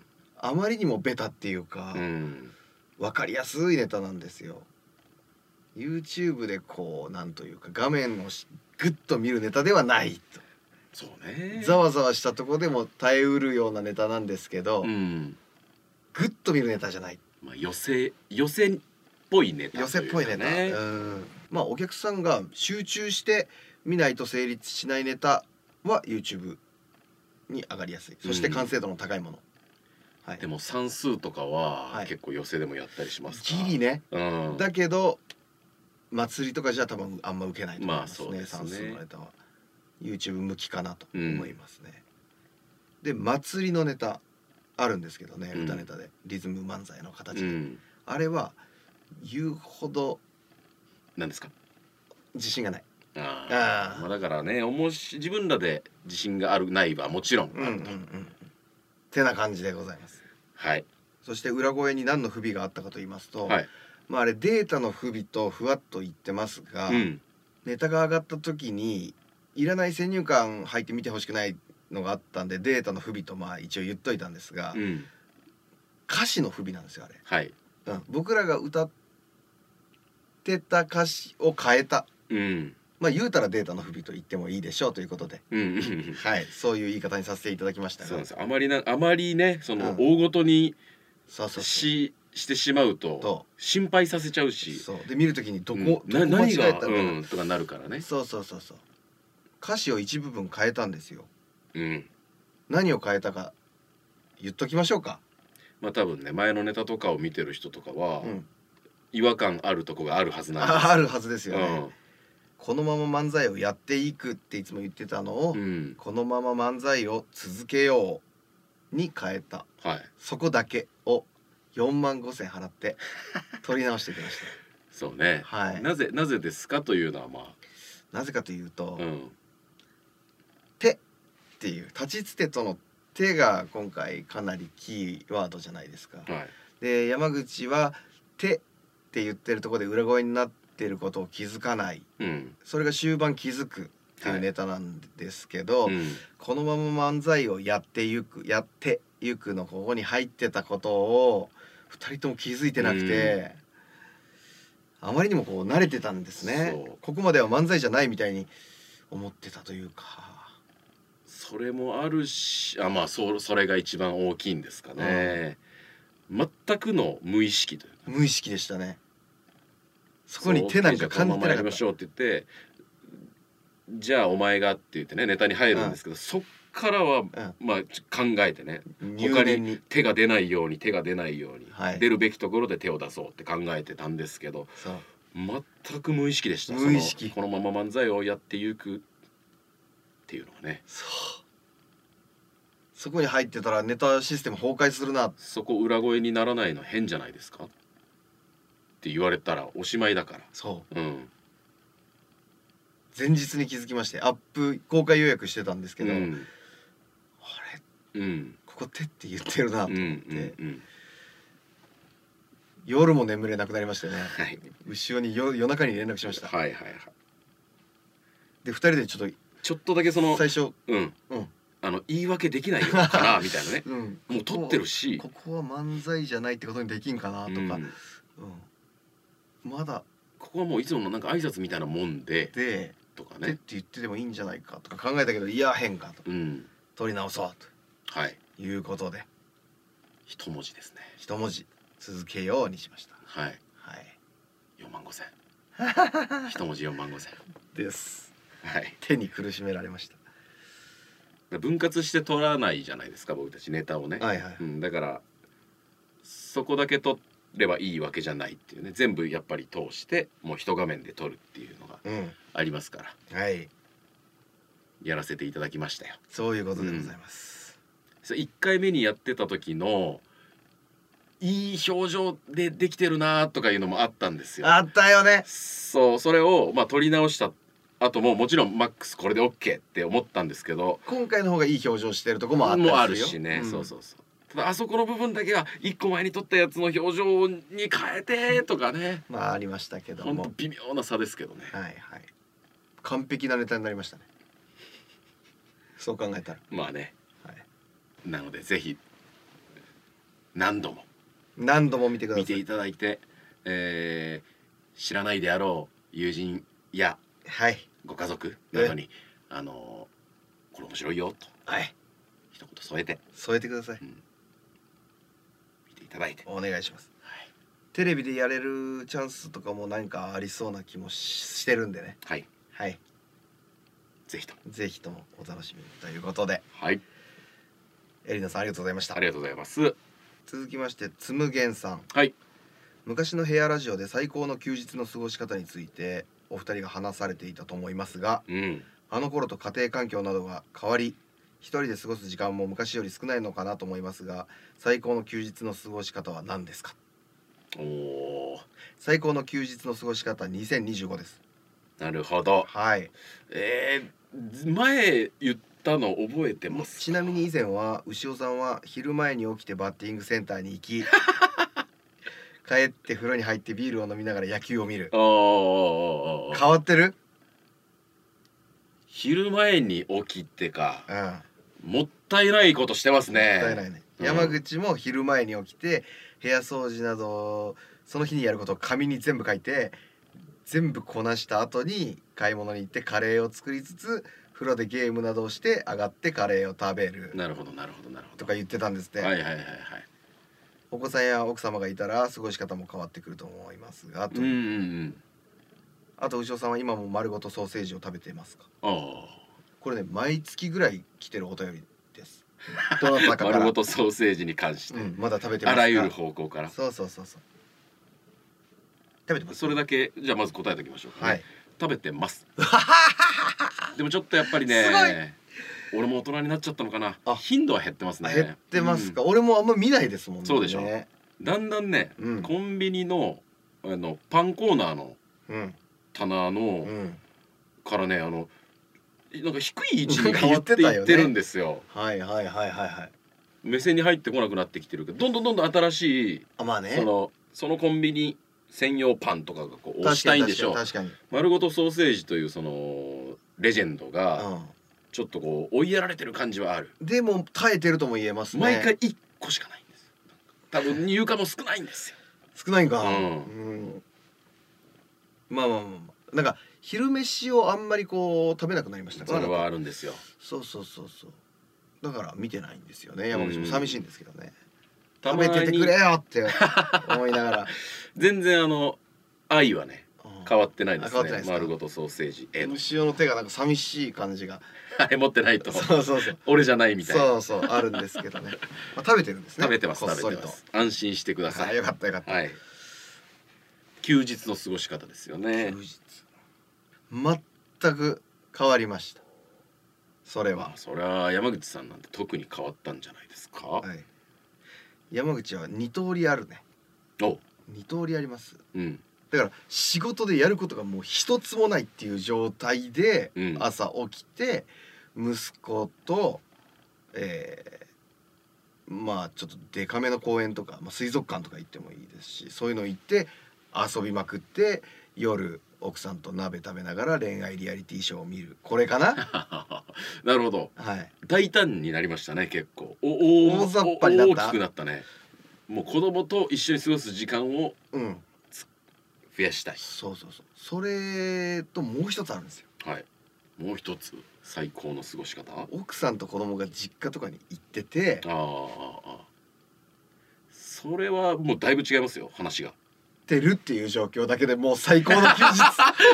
あまりにもベタっていうか、うん、分かりやすいネタなんですよ。 YouTube でこうなんというか画面をグッと見るネタではないと。 そうね、 ざわざわしたとこでも耐えうるようなネタなんですけど、うん、グッと見るネタじゃない、 まあ、寄せ寄せっぽいネタというかね、 寄せっぽいネタ、うん、まあお客さんが集中して見ないと成立しないネタは YouTube に上がりやすい、そして完成度の高いもの、 うん、はい、でも算数とかは結構寄せでもやったりしますか、 ギリね、うん、だけど祭りとかじゃ多分あんま受けないと思いますね、まあ、そうですね、算数のネタはYouTube 向きかなと思いますね、うん、で祭りのネタあるんですけどね、うん、歌ネタでリズム漫才の形で、うん、あれは言うほど何ですか、 自信がない。 ああ、まあだからね、おもし自分らで自信があるないはもちろんあると、うんうんうん、 てな感じでございます。 はい。 そして裏声に何の不備があったかと言いますと、はい、まああれデータの不備とふわっと言ってますが、うん、ネタが上がった時にいらない先入観入って見てほしくないのがあったんでデータの不備とまあ一応言っといたんですが、うん、歌詞の不備なんですよあれ、はい、うん、僕らが歌ってた歌詞を変えた、うん、まあ言うたらデータの不備と言ってもいいでしょうということで、うん、はい、そういう言い方にさせていただきましたが、 そうなんです。あまりなあまりねその、うん、大ごとにそうそうそうししてしまうと心配させちゃうし、 そうで見るときにどこ、うん、どこ間違えたのかな、うん、とかなるからね。 そうそうそうそう、歌詞を一部分変えたんですよ、うん、何を変えたか言っときましょうか。 まあ多分ね前のネタとかを見てる人とかは、うん、違和感あるとこがあるはずなんです。 あるはずですよね、うん、このまま漫才をやっていくっていつも言ってたのを、うん、このまま漫才を続けように変えた、はい、そこだけをよんまんごせん払って取り直してきましたそうね、はい、なぜなぜですかというのはまあなぜかというと、うん、手っていう立ちつてとの手が今回かなりキーワードじゃないですか、はい、で山口は手って言ってるところで裏声になってることを気づかない、うん、それが終盤気づくっていうネタなんですけど、はい、うん、このまま漫才をやってゆくやってゆくのここに入ってたことをふたりとも気づいてなくて、うん、あまりにもこう慣れてたんですね。ここまでは漫才じゃないみたいに思ってたというか、 それもあるし、あまあ そ, それが一番大きいんですかね、うん、全くの無意識というか無意識でしたね。そこに手なんか感じてなかった。このままやりましょうって言ってじゃあお前がって言ってねネタに入るんですけど、うん、そっからは、うん、まあ考えてね他に手が出ないように手が出ないように、はい、出るべきところで手を出そうって考えてたんですけど、全く無意識でした。 無意識。 このまま漫才をやっていくっていうのがね、 そうそこに入ってたらネタシステム崩壊するな。 そこ裏声にならないの変じゃないですかって言われたらおしまいだから。 そう、うん、前日に気づきまして、アップ公開予約してたんですけど、うん、あれ、うん、ここ手って言ってるなと思って、うんうんうん、夜も眠れなくなりましてね、はい、後ろに夜夜中に連絡しました。はいはいはい。でふたりでちょっとちょっとだけその最初、 うんうん、あの言い訳できないのかなみたいなね、うん、もう撮ってるしここは漫才じゃないってことにできんかなとか、うんうん、まだここはもういつものなんか挨拶みたいなもんででとかねって言ってでもいいんじゃないかとか考えたけど、いや変かと、うん、撮り直そうと、はい、いうことで一文字ですね。 一文字続けようにしました。 はいはい。 よんまんごせん一文字よんまんごせんです。 はい。 手に苦しめられました。 分割して取らないじゃないですか、僕たちネタをね。 はいはい、 うん、だからそこだけ取ればいいわけじゃないっていうね、全部やっぱり通してもう一画面で撮るっていうのがありますから、 うん、はい、 やらせていただきましたよ。 そういうことでございます。 うん、いっかいめにやってた時のいい表情でできてるなとかいうのもあったんですよ。 あったよね。 そう、それをまあ撮り直した後ももちろんマックスこれで OK って思ったんですけど、 今回の方がいい表情してるとこもあったりするよ。 もあるしね、うん、そうそうそう。ただあそこの部分だけはいっこまえに撮ったやつの表情に変えてとかねまあありましたけども、 ほんと微妙な差ですけどね。 はいはい、完璧なネタになりましたねそう考えたら。 まあね、はい、なのでぜひ何度も何度も見てください。 見ていただいて、えー、知らないであろう友人やご家族などに、あのー、これ面白いよと、はい、一言添えて添えてください、うん、 見ていただいてお願いします、はい、テレビでやれるチャンスとかも何かありそうな気もしてるんでね。 はいはい、 ぜひとぜひともお楽しみにということで、 はい、 エリナさんありがとうございました。 ありがとうございます。 続きましてつむげんさん、 はい、 昔のヘアラジオで最高の休日の過ごし方についてお二人が話されていたと思いますが、うん、あの頃と家庭環境などが変わり一人で過ごす時間も昔より少ないのかなと思いますが、最高の休日の過ごし方は何ですか？おー、最高の休日の過ごし方にせんにじゅうごです。 なるほど。はい。えー、前言ったの覚えてますか？ ちなみに以前は牛尾さんは昼前に起きてバッティングセンターに行き帰って風呂に入ってビールを飲みながら野球を見る。あ変わってる？ 昼前に起きてか、うん、もったいないことしてますね。 もったいないね、うん、山口も昼前に起きて部屋掃除などその日にやることを紙に全部書いて全部こなした後に買い物に行ってカレーを作りつつ風呂でゲームなどをして上がってカレーを食べる。 なるほどなるほどなるほどとか言ってたんですって。はいはいはいはい。お子さんや奥様がいたら過ごし方も変わってくると思いますがと。うんうんうん。あと牛尾さんは今も丸ごとソーセージを食べていますか？ああ。これね毎月ぐらい来てるお便りです。 どなたかから丸ごとソーセージに関して、うん、 まだ食べてますか？ あらゆる方向から。 そうそうそうそう。食べてます。 それだけじゃあまず答えておきましょうかね。はい、食べてます。でもちょっとやっぱりね、俺も大人になっちゃったのかな。頻度は減ってますね。 減ってますか？うん、俺もあんま見ないですもんね。 そうでしょ。だんだんね、うん、コンビニのあのパンコーナーの棚の、うん、からね、あのなんか低い位置に変わっていってるんですよ。 はいはいはいはいはい。 目線に入ってこなくなってきてるけど、どんどんどんどん新しい、あ、まあね、そのそのコンビニ専用パンとかがこう押したいんでしょう。確かに丸ごとソーセージというそのレジェンドが、うん、ちょっとこう追いやられてる感じはある。 でも耐えてるとも言えますね。 毎回いっこしかないんです。多分入荷も少ないんですよ。 少ないんか、うんうん、まあまあまあまあ、なんか昼飯をあんまりこう食べなくなりましたから。 それはあるんですよ。 そうそうそうそう。だから見てないんですよね。山口も寂しいんですけどね。食べててくれよって思いながら全然あの愛はね変わってないですね。丸ごとソーセージへの牛尾の手がなんか寂しい感じがあれ持ってないとそうそうそう俺じゃないみたいな。 そうそうあるんですけどね、まあ、食べてるんですね。 食べてます食べてます。安心してください。 よかったよかった、はい、 休日の過ごし方ですよね。休日全く変わりました。それは、まあ、 それは山口さんなんて特に変わったんじゃないですか。はい、 山口はに通りあるね。おに通りあります、うん、だから仕事でやることがもう一つもないっていう状態で朝起きて、うん、息子と、えー、まあちょっとデカめの公園とか、まあ、水族館とか行ってもいいですし、そういうの行って遊びまくって夜奥さんと鍋食べながら恋愛リアリティショーを見る、これかななるほど、はい、大胆になりましたね。結構お大雑把になった。大きくなったね。もう子供と一緒に過ごす時間を増やしたい、うん、 そうそうそう。それともう一つあるんですよ。 はい、もう一つ最高の過ごし方。 奥さんと子供が実家とかに行ってて、ああそれはもうだいぶ違いますよ話が。 てるっていう状況だけでもう最高の休日うわ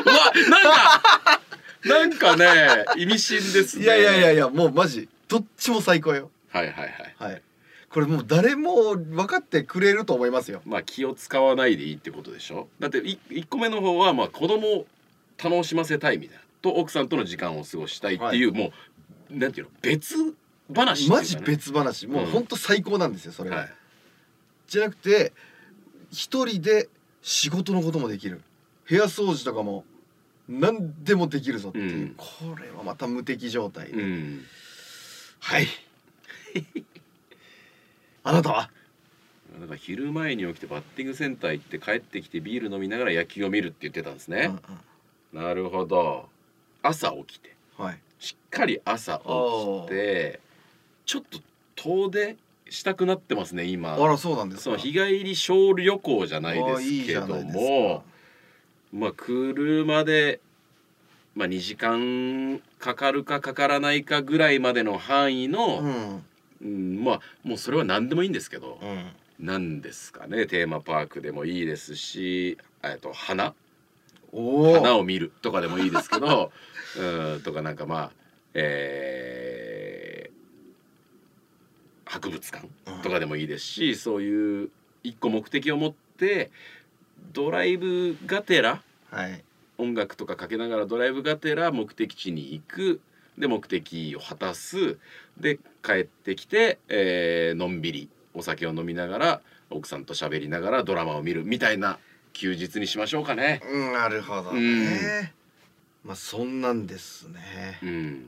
なんかなんかね意味深ですね。 いやいやいやいやもうマジどっちも最高よ。 はいはいはい、 はい、これもう誰も分かってくれると思いますよ。 まあ気を使わないでいいってことでしょ。だっていいっこめの方はまあ子供を楽しませたいみたいなと奥さんとの時間を過ごしたいっていう、はい、もうなんていうの別話っていうか、ね、 マジ別話もうほんと最高なんですよそれは、 はい、 じゃなくて一人で仕事のこともできる部屋掃除とかも何でもできるぞっていう、うん、これはまた無敵状態で、うん、はいあなたはだから昼前に起きてバッティングセンター行って帰ってきてビール飲みながら野球を見るって言ってたんですね、うんうん、なるほど。朝起きて、はい、しっかり朝起きてちょっと遠出したくなってますね今。 あらそうなんですか。 その日帰り小旅行じゃないですけども、まあ車でまあにじかんかかるかかからないかぐらいまでの範囲の、うんうん、まあもうそれは何でもいいんですけど、うん、何ですかねテーマパークでもいいですし、えっと花花を見るとかでもいいですけどうんとかなんかまあえー、博物館とかでもいいですし、うん、そういう一個目的を持ってドライブがてら、はい、音楽とかかけながらドライブがてら目的地に行くで目的を果たすで帰ってきて、えー、のんびりお酒を飲みながら奥さんと喋りながらドラマを見るみたいな休日にしましょうかね。 うん、なるほどね、うん、まあそんなんですね、うん、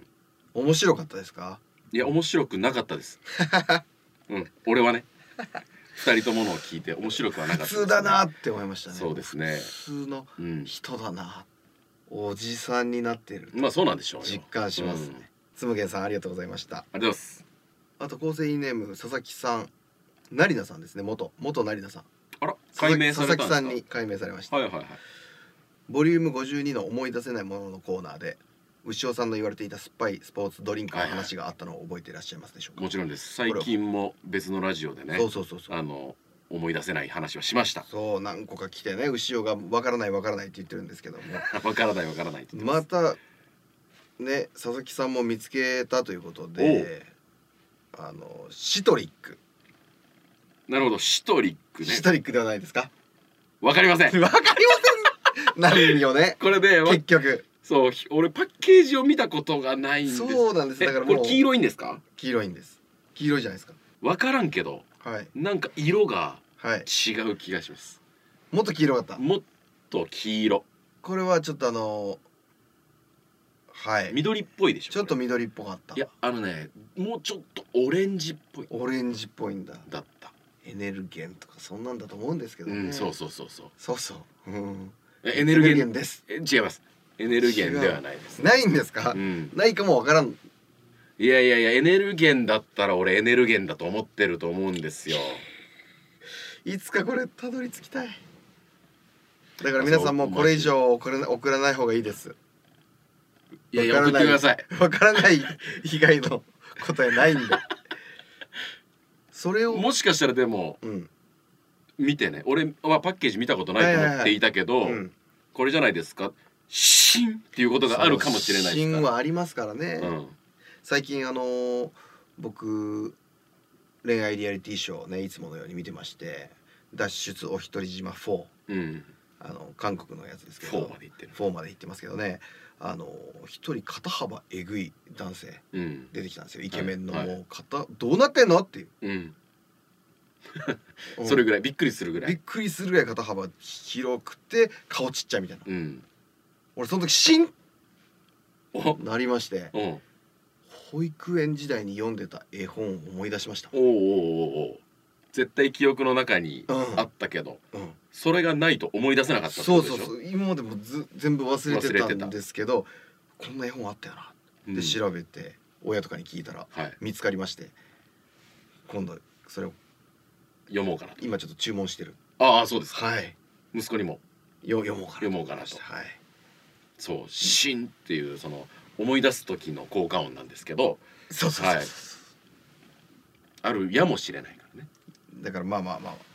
面白かったですか。 いや面白くなかったですうん俺はね二人とものを聞いて面白くはなかったです、ね、 普通だなって思いましたね。 そうですね普通の人だな、うん、おじさんになってるまあそうなんでしょうよ。 実感しますね、うん、つむげんさんありがとうございました。 ありがとうございます。 あと構成員ネーム佐々木さん成田さんですね。元元成田さん。 あら解明されたんですか。佐々木さんに解明されました。 はいはいはい。 ボリュームごじゅうにの思い出せないもののコーナーで牛尾さんの言われていた酸っぱいスポーツドリンクの話があったのを覚えていらっしゃいますでしょうか。 もちろんです。最近も別のラジオでねそうそうそうそうあの思い出せない話はしました。 そう何個か来てね牛尾がわからないわからないって言ってるんですけどもわからないわからないって言ってます。またね佐々木さんも見つけたということであのシトリック。 なるほどシトリックね。 シトリックではないですか。 わかりません。 わかりません。なるよね。 これで結局そう俺パッケージを見たことがないんです。 そうなんです。だからこれ黄色いんですか。 黄色いんです。黄色いじゃないですか。 わからんけど、はい、なんか色が違う気がします、 はい、もっと黄色かった。 もっと黄色。 これはちょっとあのはい緑っぽいでしょ。 ちょっと緑っぽかった。 いやあのねもうちょっとオレンジっぽい。 オレンジっぽいんだ。 だったエネルゲンとかそんなんだと思うんですけどね、 うん、そうそうそうそうそうそう、うん、 エネルゲンです。え違います。エネルゲンではないです、 ね、ないんですか、うん、ないかもわからん。 いやいやいやエネルゲンだったら俺エネルゲンだと思ってると思うんですよ。 いつかこれたどり着きたい。だから皆さんもこれ以上送ら送らない方がいいです。 いやいや送ってください。 わからない以外の答えないんでそれをもしかしたらでも、うん、見てね俺はパッケージ見たことないと思っていたけど、これじゃないですかシンっていうことがあるかもしれないですから。 シンはありますからね、うん、最近あのー、僕恋愛リアリティショーをねいつものように見てまして脱出お一人島フォー、うん、あの韓国のやつですけどフォーまで行ってるフォーまで行ってますけどねあの一人肩幅えぐい男性、うん、出てきたんですよ。イケメンの、はい、もう肩どうなってんのっていう、うんそれぐらいびっくりするぐらいびっくりするぐらい肩幅広くて顔ちっちゃいみたいな、うん、俺その時シンなりまして保育園時代に読んでた絵本を思い出しました。 おーおーおー絶対記憶の中にあったけど、うんうん、それがないと思い出せなかったってことでしょ。 そうそうそう今までもず全部忘れてたんですけどこんな絵本あったよなって調べて、うん、親とかに聞いたら見つかりまして、はい、今度それを読もうかなと今ちょっと注文してる。 ああそうですか。 はい息子にもよ読もうかな読もうかなと。 はいそう「シン」っていうその思い出す時の効果音なんですけどそうそうそう、はい、 あるやもしれないからね。 だからまあまあまあ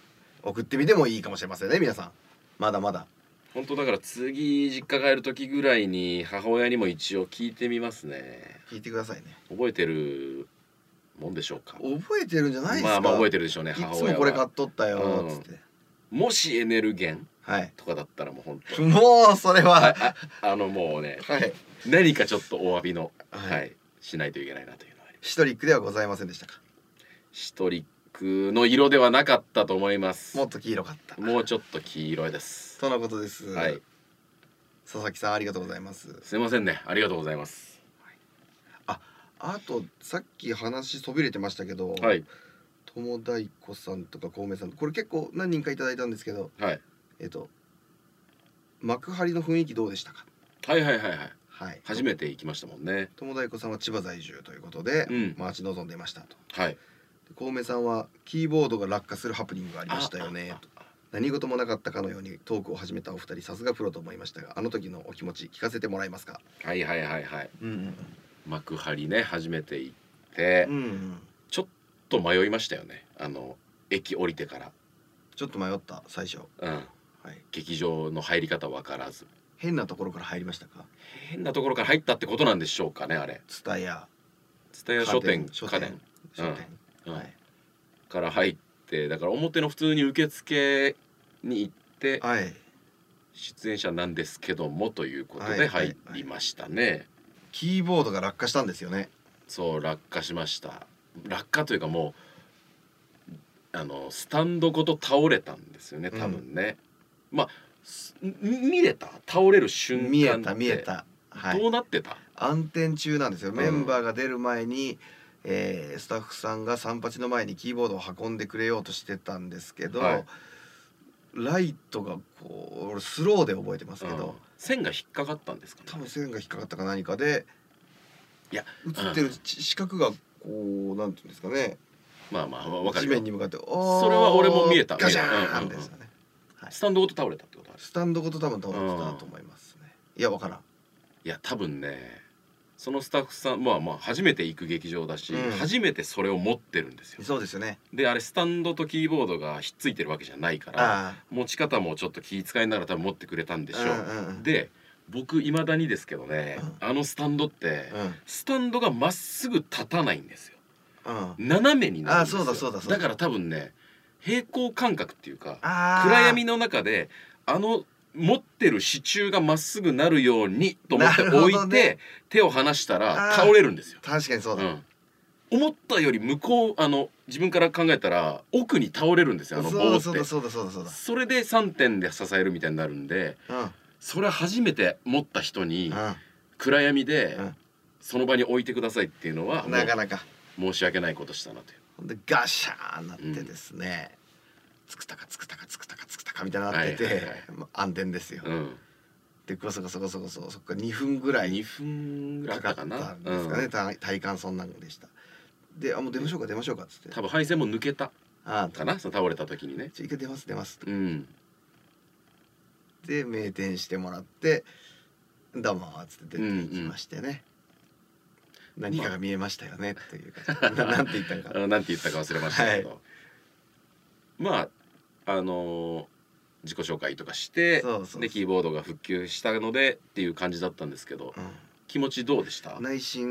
送ってみてもいいかもしれませんね皆さん。まだまだ本当だから次実家帰る時ぐらいに母親にも一応聞いてみますね。 聞いてくださいね。 覚えてるもんでしょうか。 覚えてるんじゃないですか。 まあまあ覚えてるでしょうね。母親はいつもこれ買っとったよつって、 うん、もしエネルゲンとかだったらもう本当もうそれはあ, あのもうね、 はい、 何かちょっとお詫びの、はいはい、しないといけないなというのはあります。 シトリックではございませんでしたか。 シトリックの色ではなかったと思います。 もっと黄色かった。 もうちょっと黄色いですとのことです。 はい、 佐々木さんありがとうございます。 すいませんね、ありがとうございます。 あ、あとさっき話そびれてましたけど、はい、友大子さんとか孔明さん、これ結構何人かいただいたんですけど、はい、えっと幕張の雰囲気どうでしたか。 はいはいはいはい、はい、初めて行きましたもんね。 友大子さんは千葉在住ということで、うん、待ち望んでいましたと。はい。孔明さんはキーボードが落下するハプニングがありましたよねと。何事もなかったかのようにトークを始めたお二人、さすがプロと思いましたが、あの時のお気持ち聞かせてもらえますか。 はいはいはいはい、うんうん、幕張ね初めて行って、うんうん、ちょっと迷いましたよね。あの駅降りてからちょっと迷った最初、うん、はい、 劇場の入り方分からず変なところから入りましたか。 変なところから入ったってことなんでしょうかね。あれツタヤツタヤ書店書店書店、 うんうん、はい、から入って、だから表の普通に受付に行って、はい、出演者なんですけどもということで入りましたね、はいはいはい、 キーボードが落下したんですよね。 そう落下しました。落下というかもうあのスタンドごと倒れたんですよね多分ね、うん、まあ見れた倒れる瞬間って見えた見えた、 はい、どうなってた。 暗転中なんですよ、うん、メンバーが出る前に、えー、スタッフさんが三八の前にキーボードを運んでくれようとしてたんですけど、はい、ライトがこう俺スローで覚えてますけど、うん、 線が引っかかったんですかね。 多分線が引っかかったか何かで、いや映ってる四角がこうなんていうんですかね、 まあまあ分かるよ。 地面に向かってそれは俺も見えた。 ガシャーンですよね、 はい、スタンドごと倒れたってことある。 スタンドごと多分倒れてたと思いますね。いや分からん。 いや多分ねそのスタッフさんまあまあ初めて行く劇場だし、うん、初めてそれを持ってるんですよ。 そうですよね。 であれスタンドとキーボードがひっついてるわけじゃないから持ち方もちょっと気遣いながら多分持ってくれたんでしょう、うんうん、で僕いまだにですけどね、うん、あのスタンドって、うん、スタンドがまっすぐ立たないんですよ、うん、斜めになるんですよ。 あ、そうだそうだそうだ。 だから多分ね平行感覚っていうか暗闇の中であの持ってる支柱がまっすぐなるようにと思って置いて、ね、手を離したら倒れるんですよ。 確かにそうだ、うん、 思ったより向こうあの自分から考えたら奥に倒れるんですよあの棒って。 そうだそうだそうだそうだ。 それでさんてんで支えるみたいになるんで、うん、それは初めて持った人に、うん、暗闇でその場に置いてくださいっていうのはなかなか申し訳ないことしたなという。 ほんでガシャーなってですね、うんつくたかつくたかつくたかつくたかみたいになってて、はいはいはい、暗転ですよ、うん、でこそこそこそこそそこからにふんぐらいにふんぐらいかかったんですかね、うん、体感そんなんでした。であもう出ましょうか出ましょうかっつって多分配線も抜けたかなその倒れた時にね。 一回出ます出ますと、うん、で名店してもらってどうもっつって出ていきましてね、うんうん、何かが見えましたよねっていうか、まあ、なんて言ったかなんて言ったか忘れましたけど、はい、まああのー、自己紹介とかしてそうそうそうでキーボードが復旧したのでっていう感じだったんですけど、うん、気持ちどうでした？ 内心、うん、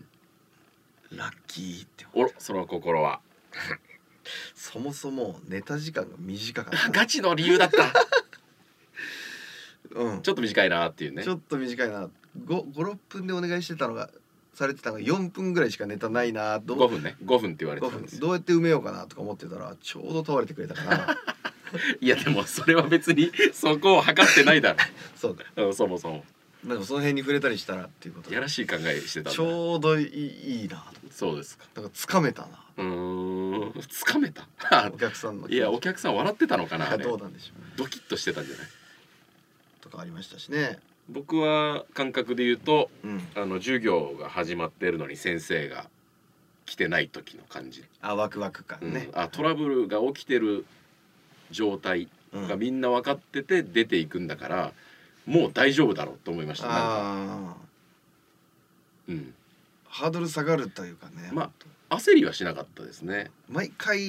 ラッキーっておろその心はそもそもネタ時間が短かったガチの理由だった、うん、ちょっと短いなっていうね。 ちょっと短いな ご、ご、ろっぷんでお願いしてたのがされてたのがよんぷんぐらいしかネタないな。 ごふんねごふんって言われてたんですよ。 どうやって埋めようかなとか思ってたらちょうど倒れてくれたからいやでもそれは別にそこを測ってないだろそうだ、うん、そもそもでもその辺に触れたりしたらっていうことやらしい考えしてたんだ。 ちょうどいい、いいなと。 そうですか。 だからつかめたな。 うーんつかめたお客さんのいやお客さん笑ってたのかなどうなんでしょう、 ドキッとしてたんじゃないとかありましたしね。 僕は感覚で言うと、うん、あの授業が始まってるのに先生が来てない時の感じ。 あワクワク感ね、 うん、あトラブルが起きてる状態がみんな分かってて出ていくんだから、うん、もう大丈夫だろうと思いました。なんかうん、ハードル下がるというかね。 まあ焦りはしなかったですね。 毎回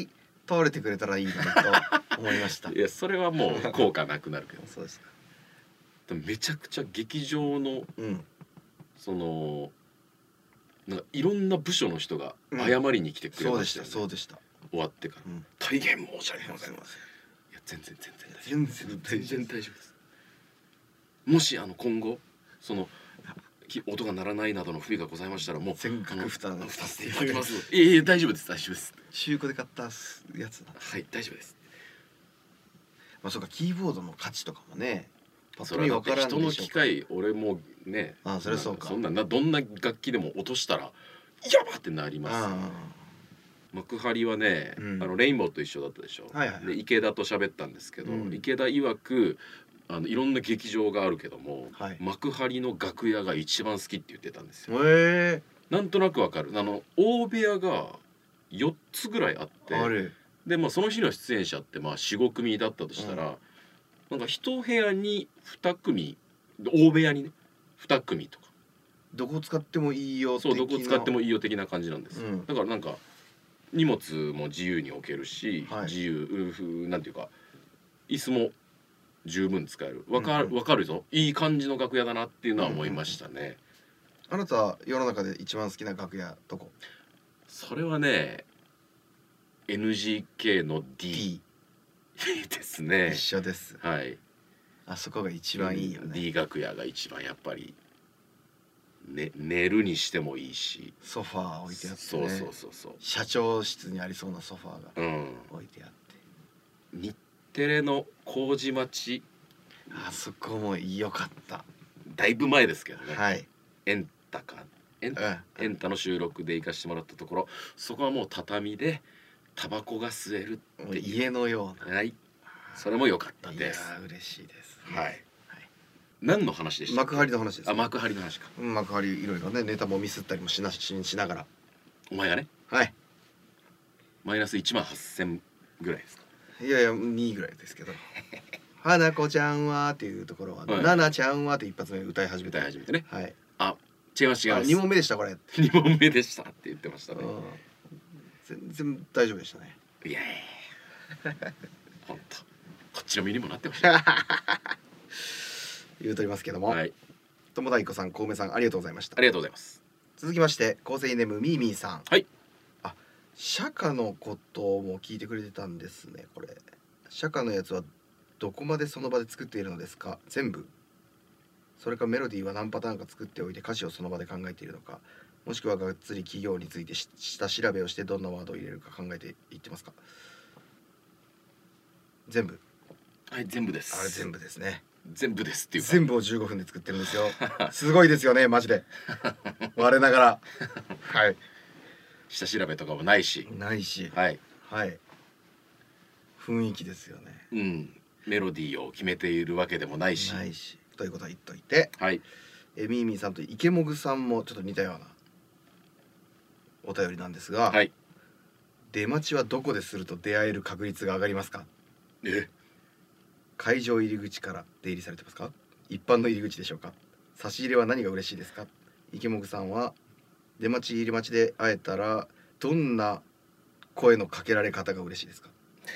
倒れてくれたらいいなと思いました。 いやそれはもう効果なくなるけどそうですか。 でもめちゃくちゃ劇場の、うん、そのなんかいろんな部署の人が謝りに来てくれましたよね、 うん、そうでした、そうでした。 終わってから、うん、大変申し訳ございません。いや全然全然大丈夫全然大丈夫です。もしあの今後その音が鳴らないなどの不備がございましたらもう全額負担負担していただきます。いえいえ大丈夫です大丈夫です。 中古で買ったやつだ。 はい大丈夫です。 まあそうかキーボードの価値とかもね。 それは人の機械俺もね。 あそれそうか。 そんなどんな楽器でも落としたらやばってなります。幕張はね、うん、あのレインボーと一緒だったでしょ。はいはいはい、で池田と喋ったんですけど、うん、池田曰くあのいろんな劇場があるけども、はい、幕張の楽屋が一番好きって言ってたんですよ。へー。なんとなくわかる。あの大部屋がよっつぐらいあってあれで、まあ、その日の出演者ってまあ よん,ご 組だったとしたら、うん、なんか一部屋にに組大部屋にねに組とかどこ使ってもいいよ的なそうどこ使ってもいいよ的な感じなんです、うん、だからなんか荷物も自由に置けるし、はい、自由なんていうか椅子も十分使える。わかる、うんうん、わかるぞいい感じの楽屋だなっていうのは思いましたね、うんうんうん、 あなた世の中で一番好きな楽屋どこ？ それはね エヌジーケー の D ですね。 一緒です。 はい。 あそこが一番いいよね。 D 楽屋が一番やっぱり、ね、寝るにしてもいいしソファー置いてあって、ね、 そうそうそうそう社長室にありそうなソファーが置いてあって、 うん、日テレの麹町あそこも良かった。 だいぶ前ですけどね、 はい、 エンタかエンタ、うん、エンタの収録で行かしてもらったところそこはもう畳でタバコが吸えるって家のような、 はい、それも良かったです。 いや嬉しいです、 ね、はい、はい、何の話でしたっけ？ 幕張の話です、ね、 あ幕張の話か、 うん、幕張いろいろねネタもミスったりもしな し, しながらお前がねはいマイナスいちまんはっせんぐらいですか？ いやいやにぐらいですけど花子ちゃんはっていうところは、はい、ななちゃんはって一発目歌い始めて歌い始めてね、 はい、 あ違います違いますに問目でしたこれに問目でしたって言ってましたね。 全然大丈夫でしたね。 いやほんとこっちの身にもなってました言うとりますけども、はい、友田彦さん小梅さんありがとうございました。 ありがとうございます。 続きまして構成ネームみーみーさん、 はい、 あ釈迦のことも聞いてくれてたんですね。これ釈迦のやつはどこまでその場で作っているのですか？全部？それかメロディーは何パターンか作っておいて歌詞をその場で考えているのか、もしくはがっつり企業について下調べをしてどんなワードを入れるか考えていってますか？全部。 はい全部です。 あれ全部ですね。 全部ですっていうか全部をじゅうごふんで作ってるんですよすごいですよねマジで我ながらはい下調べとかもないしないしはいはい雰囲気ですよね。 うんメロディーを決めているわけでもないしないしということは言っといて、 はい、 えみーみーさんと池もぐさんもちょっと似たようなお便りなんですが、 はい、 出待ちはどこですると出会える確率が上がりますか？ え会場入り口から出入りされてますか？一般の入り口でしょうか？差し入れは何が嬉しいですか？池もぐさんは出待ち入り待ちで会えたらどんな声のかけられ方が嬉しいですか？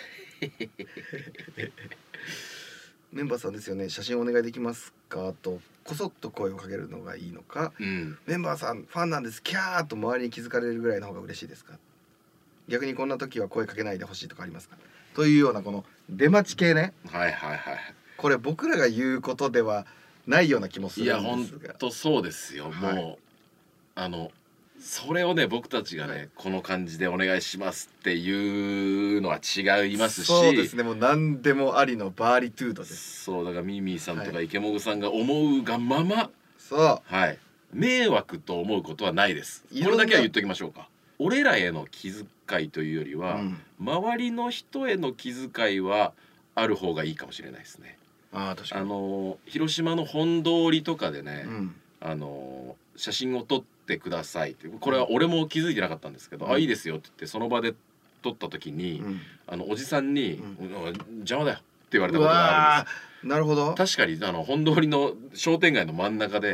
メンバーさんですよね、写真お願いできますかとこそっと声をかけるのがいいのか、うん、メンバーさんファンなんですキャーと周りに気づかれるぐらいの方が嬉しいですか？逆にこんな時は声かけないでほしいとかありますか？というようなこの出待ち系ね。 はいはいはい。 これ僕らが言うことではないような気もするんですが。いや本当そうですよ、はい、もうあのそれをね僕たちがね、はい、この感じでお願いしますっていうのは違いますし、 そうですねもう何でもありのバーリトゥードです。 そうだからミーミーさんとか池もぐさんが思うがまま、 そうはい迷惑と思うことはないです。これだけは言っときましょうか。俺らへの気遣いというよりは、うん、周りの人への気遣いはある方がいいかもしれないですね。 あ確かにあの広島の本通りとかでね、うん、あの写真を撮ってくださいってこれは俺も気づいてなかったんですけど、うん、あいいですよって言ってその場で撮った時に、うん、あのおじさんに、うん、邪魔だよって言われたことがあるんです。 なるほど。 確かにあの本通りの商店街の真ん中で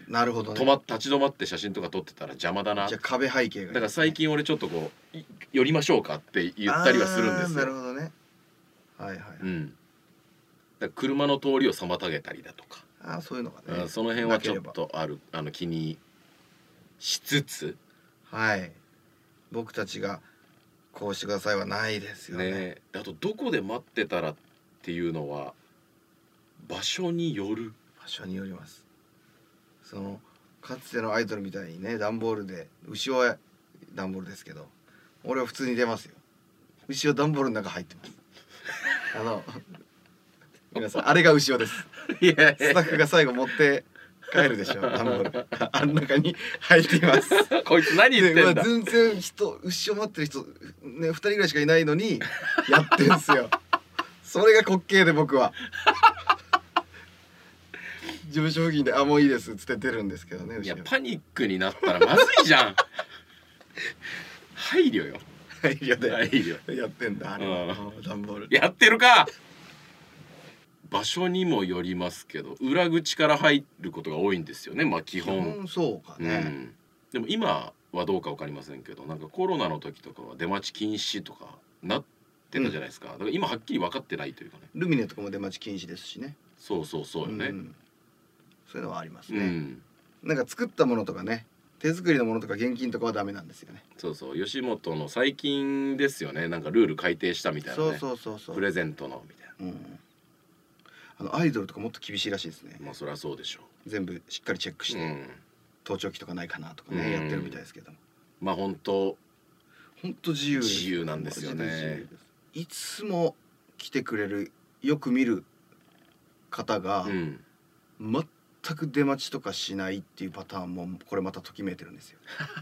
なるほどね。 止ま立ち止まって写真とか撮ってたら邪魔だな。 じゃあ壁背景がいいですね。 だから最近俺ちょっとこう寄りましょうかって言ったりはするんですよ。 なるほどね。はいはい、はい、 うん。だから車の通りを妨げたりだとか、 あそういうのがね、 その辺はちょっとあるあの気にしつつ、 はい、僕たちがこうしてくださいはないですよね。ね、 あとどこで待ってたらっていうのは場所による。 場所によります。そのかつてのアイドルみたいにね、段ボールで、後ろは段ボールですけど、俺は普通に出ますよ。後ろ段ボールの中入ってますあの皆さん、あれが後ろです。いやいやスタッフが最後持って帰るでしょ、段ボールあん中に入っていますこいつ何言ってんだ、 まあ、全然人後ろ待ってる人ね、ふたりぐらいしかいないのにやってんすよそれが滑稽で、僕は事務所付近で「あもういいです」っつって出るんですけどね。 いやパニックになったらまずいじゃん配慮よ、 配慮で配慮やってんだ、あれは段ボールやってるか。場所にもよりますけど裏口から入ることが多いんですよね、まあ基本。 基本そうかね、うん、 でも今はどうか分かりませんけど、なんかコロナの時とかは出待ち禁止とかなってたじゃないですか、うん、だから今はっきり分かってないというかね。 ルミネとかも出待ち禁止ですしね。 そうそうそうよね、うん、 そういうのはありますね、うん、なんか作ったものとかね、手作りのものとか現金とかはダメなんですよね。 そうそう、吉本の最近ですよね、なんかルール改定したみたいなね。 そうそうそうそう、 プレゼントのみたいな、うん、 あのアイドルとかもっと厳しいらしいですね。 まあそりゃそうでしょう。 全部しっかりチェックして、うん、盗聴器とかないかなとかね、うん、やってるみたいですけども、 まあ本当本当自由自由なんですよね。 いつも来てくれるよく見る方が、うん、全く出待ちとかしないっていうパターンもこれまたときめいてるんですよ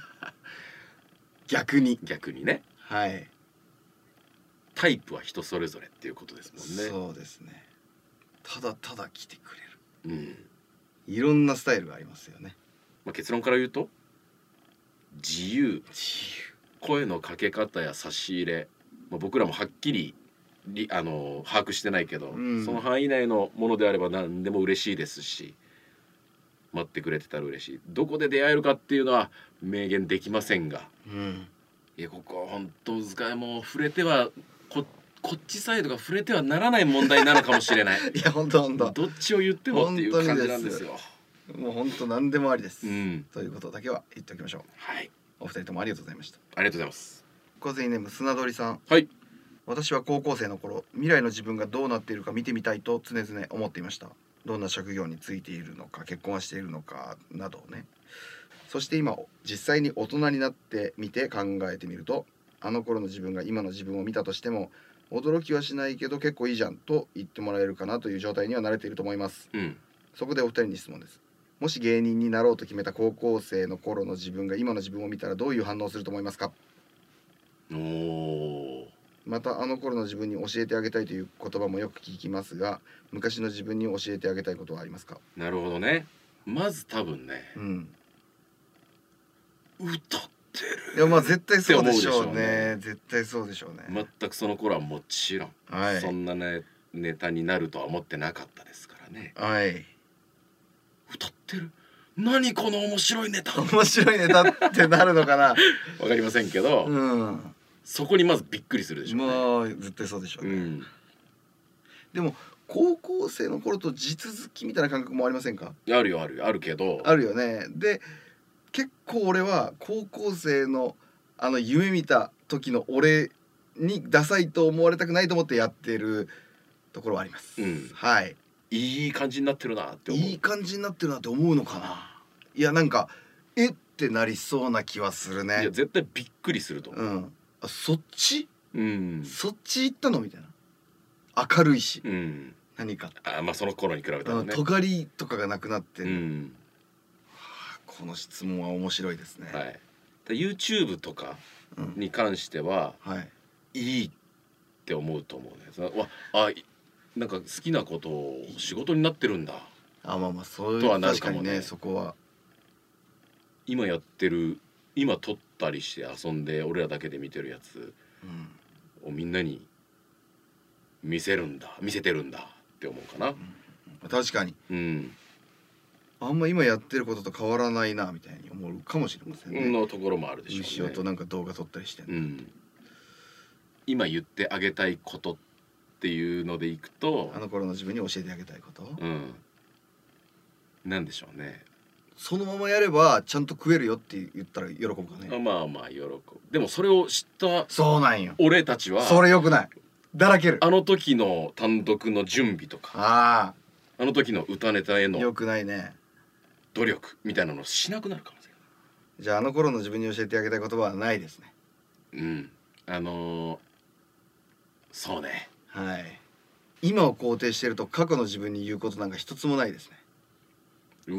逆に逆にね、 はい、 タイプは人それぞれっていうことですもんね。 そうですね、ただただ来てくれる、うん、いろんなスタイルがありますよね。 まあ、結論から言うと自由、 自由、 声のかけ方や差し入れ、まあ、僕らもはっきりあの把握してないけど、うん、その範囲内のものであれば何でも嬉しいですし、待ってくれてたら嬉しい。どこで出会えるかっていうのは明言できませんが、うん、いやここは本当難しい。もう触れてはここっちサイドが触れてはならない問題なのかもしれないいや本当本当どっちを言ってもっていう感じなんですよ。 もう本当何でもありです、うん、ということだけは言っておきましょう。 はい、 お二人ともありがとうございました。 ありがとうございます。 小銭ネーム砂鳥さん。 はい。 私は高校生の頃、未来の自分がどうなっているか見てみたいと常々思っていました。どんな職業に就いているのか、結婚はしているのかなどね。そして今実際に大人になってみて考えてみると、あの頃の自分が今の自分を見たとしても驚きはしないけど結構いいじゃんと言ってもらえるかなという状態には慣れていると思います、うん、そこでお二人に質問です。もし芸人になろうと決めた高校生の頃の自分が今の自分を見たらどういう反応をすると思いますか？おー。またあの頃の自分に教えてあげたいという言葉もよく聞きますが、昔の自分に教えてあげたいことはありますか？ なるほどね。まず多分ね、うん、歌ってる。 いやまあ絶対そうでしょうね。絶対そうでしょうね。 全くその頃はもちろん、はい、そんなねネタになるとは思ってなかったですからね。 はい。 歌ってる。何この面白いネタ。 面白いネタってなるのかな。 わかりませんけど、うん、そこにまずびっくりするでしょうね。 まあ絶対そうでしょうね。うん、でも高校生の頃と地続きみたいな感覚もありませんか？ あるよあるよあるけど。 あるよね。で結構俺は高校生のあの夢見た時の俺にダサいと思われたくないと思ってやってるところはあります。うん、はい。 いい感じになってるなって思う。 いい感じになってるなって思うのかな。いやなんかえってなりそうな気はするね。 いや絶対びっくりすると思う。うん、 あそっち、うん、そっち行ったのみたいな。明るいし、うん、何かあまあその頃に比べたらね尖りとかがなくなってる、うんはあ、この質問は面白いですね。 はい、YouTube とかに関しては、うんはい、いいって思うと思うね。わあなんか好きなことを仕事になってるんだ。 あまあまあそういうとはなるかもね。確かにねそこは今やってる今撮ったりして遊んで俺らだけで見てるやつをみんなに見せるんだ見せてるんだって思うかな、 うん、確かに、うん、 あんま今やってることと変わらないなみたいに思うかもしれませんね。 のところもあるでしょうね。 牛尾となんか動画撮ったりして、うん、 今言ってあげたいことっていうのでいくと、 あの頃の自分に教えてあげたいこと、 うん、なんでしょうね。 そのままやればちゃんと食えるよって言ったら喜ぶかね。 あ、まあまあ喜ぶ。でもそれを知ったそうなんよ俺たちはそれよくない。だらける。 あの時の単独の準備とか、ああの時の歌ネタへのよくないね努力みたいなのをしなくなるかもしれない。 じゃああの頃の自分に教えてあげたい言葉はないですね。 うん、あのー、そうね。 はい。今を肯定してると過去の自分に言うことなんか一つもないですね。 う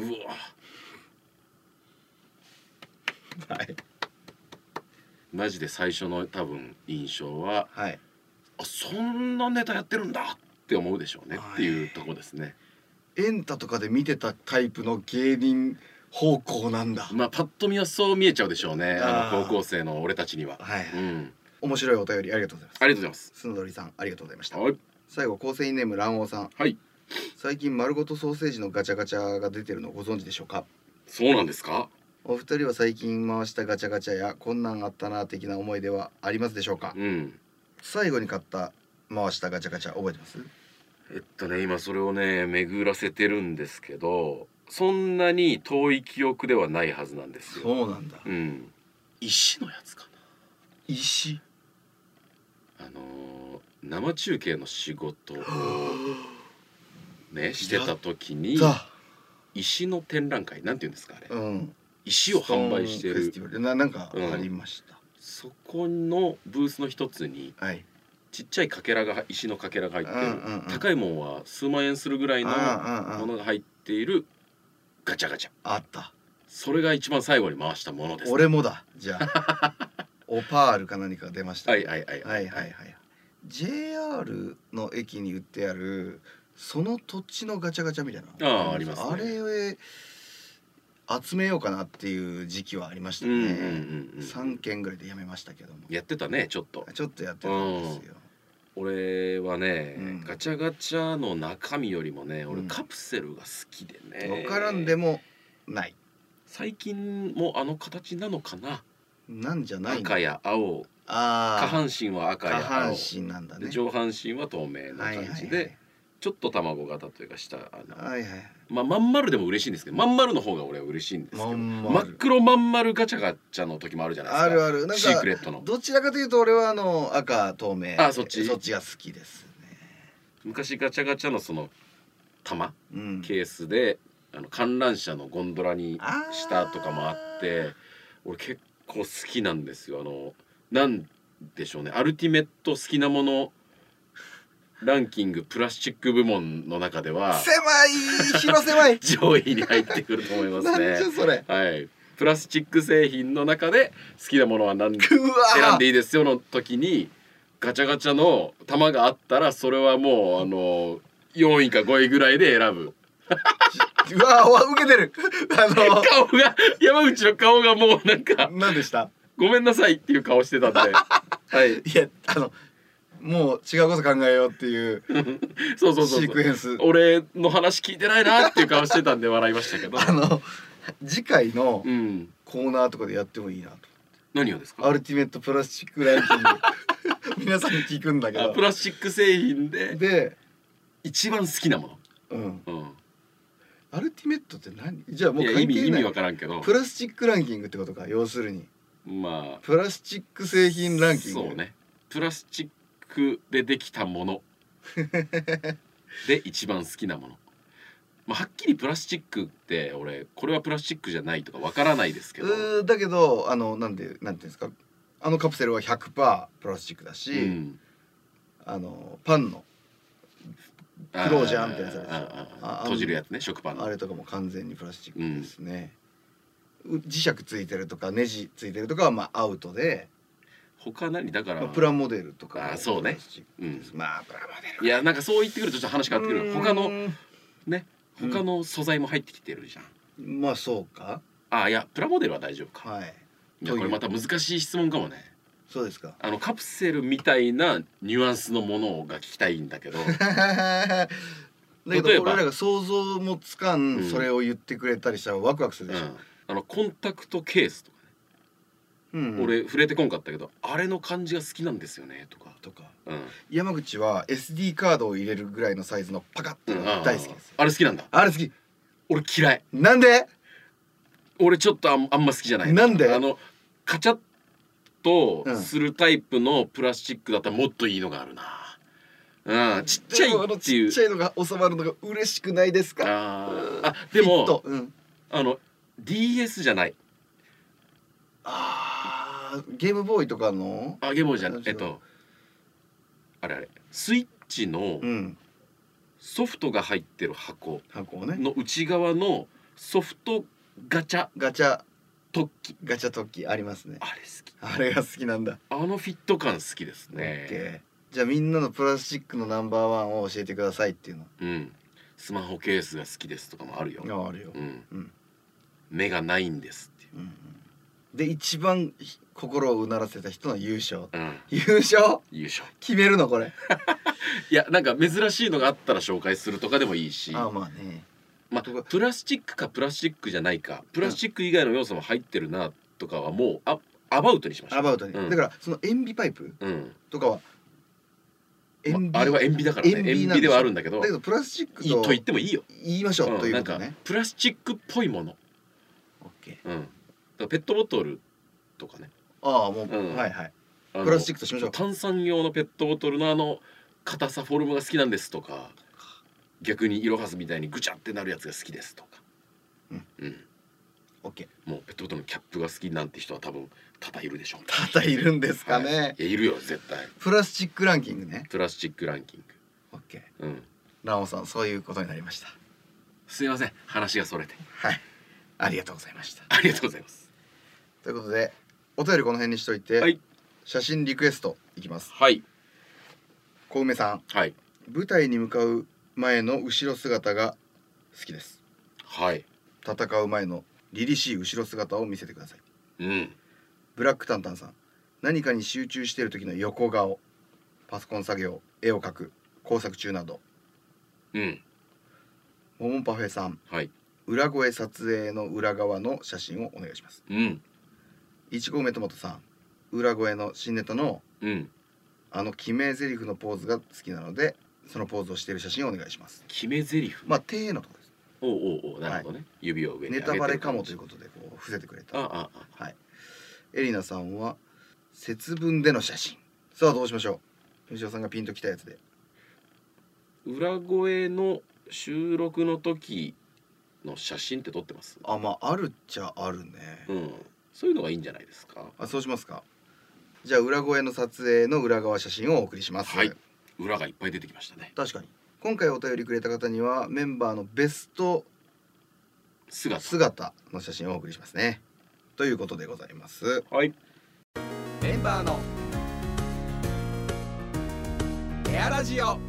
わ。はい。 マジで最初の多分印象は、はい、あ、そんなネタやってるんだって思うでしょうね、はい、っていうとこですね。 エンタとかで見てたタイプの芸人方向なんだ。 まあパッと見はそう見えちゃうでしょうね、あの高校生の俺たちには。 はい、うん、面白いお便りありがとうございます。 ありがとうございます。 すのどりさんありがとうございました。 はい、 最後構成員ネーム卵黄さん。 はい。 最近丸ごとソーセージのガチャガチャが出てるのをご存知でしょうか。 そうなんですか。 お二人は最近回したガチャガチャやこんなんあったな的な思い出はありますでしょうか。うん、最後に買った回したガチャガチャ覚えてます？ えっとね今それをね巡らせてるんですけど、そんなに遠い記憶ではないはずなんですよ。 そうなんだ。 うん。石のやつかな。 石。 あのー、生中継の仕事をねしてた時に石の展覧会なんていうんですかあれ。うん。石を販売してるな、なんかありました、うん、 そこのブースの一つに、はい、ちっちゃいかけらが石のかけらが入ってる、うんうんうん、高いもんは数万円するぐらいのものが入っているガチャガチャあった。 それが一番最後に回したものです、ね、 俺もだ。じゃあオパールか何か出ました、 ね、はいはいはいはいはいはい。 ジェイアール の駅に売ってあるその土地のガチャガチャみたいな、 ああありますね。 あれ集めようかなっていう時期はありましたね。さんけんぐらいでやめましたけども。 やってたねちょっとちょっとやってたんですよ。 俺はね、うん、ガチャガチャの中身よりもね、俺カプセルが好きでね。 分からんでもない。 最近もあの形なのかな。 なんじゃないの。 赤や青。あ、下半身は赤や青。 下半身なんだね。 上半身は透明な感じで、はいはいはい、ちょっと卵型というか下、あの、はいはい、まあまん丸でも嬉しいんですけど、まん丸の方が俺は嬉しいんですけど、真っ黒まん丸ガチャガチャの時もあるじゃないですか。 あるある。なんかシークレットの。 どちらかというと俺はあの赤透明。 あ、そっち。 そっちが好きですね。 昔ガチャガチャのその玉、うん、ケースであの観覧車のゴンドラにしたとかもあって、俺結構好きなんですよ。あのなんでしょうね。アルティメット好きなものランキングプラスチック部門の中では狭い広狭い上位に入ってくると思いますね。 なんじゃそれ。 はい。プラスチック製品の中で好きなものは何選んでいいですよの時にガチャガチャの玉があったらそれはもうあのよんいかごいぐらいで選ぶ。 うわー受けてる。あの顔が山口の顔がもうなんか何でした？ ごめんなさいっていう顔してたんで。はい。 いやあのもう違うこと考えようっていうそうそうそうシークエンス。 俺の話聞いてないなっていう顔してたんで笑いましたけど。 あの次回のコーナーとかでやってもいいなと。 何をですか？ アルティメットプラスチックランキング皆さんに聞くんだけど、 プラスチック製品でで一番好きなもの。 うん、うん、アルティメットって何？じゃあもう関係ない。 意味意味わからんけどプラスチックランキングってことか。要するにまあプラスチック製品ランキング。 そうね。プラスチックでできたもので一番好きなもの。まあ、はっきりプラスチックって俺これはプラスチックじゃないとかわからないですけど、 だけどあのなんでなんていうんですか、あのカプセルは ひゃくパーセント プラスチックだし、うん、あのパンのクロージャーみたいなやつですよ。 閉じるやつね、食パンのあれとかも完全にプラスチックですね、うん、磁石ついてるとかネジついてるとかはまあアウトで、 他何だから、まあ、 プラモデルとか。 あ、そうね、 うん、まあプラモデル、 いやなんかそう言ってくるとちょっと話変わってくる。他のね、他の素材も入ってきてるじゃん、 うん、まあそうか。 あ、いやプラモデルは大丈夫か。 はい。 いやこれまた難しい質問かもね。 そうですか。 あのカプセルみたいなニュアンスのものが聞きたいんだけどだけど俺らが想像もつかん、うん、それを言ってくれたりしたらワクワクするでしょ、うん、 あのコンタクトケースとかね、うんうん、俺触れてこんかったけどあれの感じが好きなんですよねとかとか、うん、山口は エスディー カードを入れるぐらいのサイズのパカッていうのが大好きです、 うん、あ, あれ好きなんだ。 あれ好き。 俺嫌い。 なんで？ 俺ちょっとあ ん, あんま好きじゃない。 なんで？ あのカチャッとするタイプのプラスチックだったらもっといいのがあるな。うん、ちっちゃいっていう。 ちっちゃいのが収まるのが嬉しくないですか？ ああ、でも、うん、あの ディーエス じゃない。 ああ、ゲームボーイとかの？ あ、ゲームボーイじゃない。えっとあれあれスイッチのソフトが入ってる箱の内側のソフトガチャガチャ突起ガチャ突起ありますね。 あれ好き。 あれが好きなんだ。 あのフィット感好きですね。 OK。じゃあみんなのプラスチックのナンバーワンを教えてくださいっていうの。 うん。スマホケースが好きですとかもあるよ。 あ、あるよ。うん。うん、 目がないんですっていう。うん、 で一番心をうならせた人の優勝。うん、優勝？ 優勝。 決めるのこれ。 いやなんか珍しいのがあったら紹介するとかでもいいし。 あ、まあね。 まあプラスチックかプラスチックじゃないか、プラスチック以外の要素も入ってるなとかはもうあアバウトにしましょう。 アバウトに。うん、だからその塩ビパイプとかは。 塩ビ、まあれは塩ビだからね。塩ビではあるんだけど。 だけどプラスチックとと言ってもいいよ。 言いましょう、うん、ということね。 なんかプラスチックっぽいもの。 オッケー。うん。だからペットボトルとかね。 ああもう、うん、はいはい。プラスチックとしましょう。 炭酸用のペットボトルのあの硬さフォルムが好きなんですとか、逆にイロハスみたいにぐちゃってなるやつが好きですとか。うんうん。 オッケー。もうペットボトルのキャップが好きなんて人は多分多々いるでしょう。 多々いるんですかね。 はい、いやいるよ絶対。 プラスチックランキングね。 プラスチックランキング。 オッケー。うん。ラオさんそういうことになりました。 すいません話がそれて。 はい。ありがとうございました。 ありがとうございます。 ということでお便りこの辺にしといて、はい、写真リクエストいきます。 はい。 小梅さん。 はい。 舞台に向かう前の後ろ姿が好きです。 はい。 戦う前の凛々しい後ろ姿を見せてください。 うん。 ブラックタンタンさん、何かに集中している時の横顔、パソコン作業、絵を描く、工作中など。 うん。 モモンパフェさん、 はい。 裏声撮影の裏側の写真をお願いします。 うん。 いちご梅トマトさん、裏声の新ネタの、 うん、 あの決め台詞のポーズが好きなので、そのポーズをしている写真をお願いします。 決め台詞、 まあ手のところです。 おうおうおう、なるほどね、はい、指を上に上げてる。 ネタバレかもということでこう伏せてくれた。 あああ、 はい。エリナさんは節分での写真。さあどうしましょう。吉尾さんがピンときたやつで。 裏声の収録の時の写真って撮ってます？ あ、まああるっちゃあるね。 うん。そういうのがいいんじゃないですか。 あ、そうしますか。じゃあ裏声の撮影の裏側写真をお送りします。 はい。裏がいっぱい出てきましたね。 確かに。今回お便りくれた方にはメンバーのベスト姿、 姿の写真をお送りしますね。ということでございます。 はい。 メンバーのエアラジオ。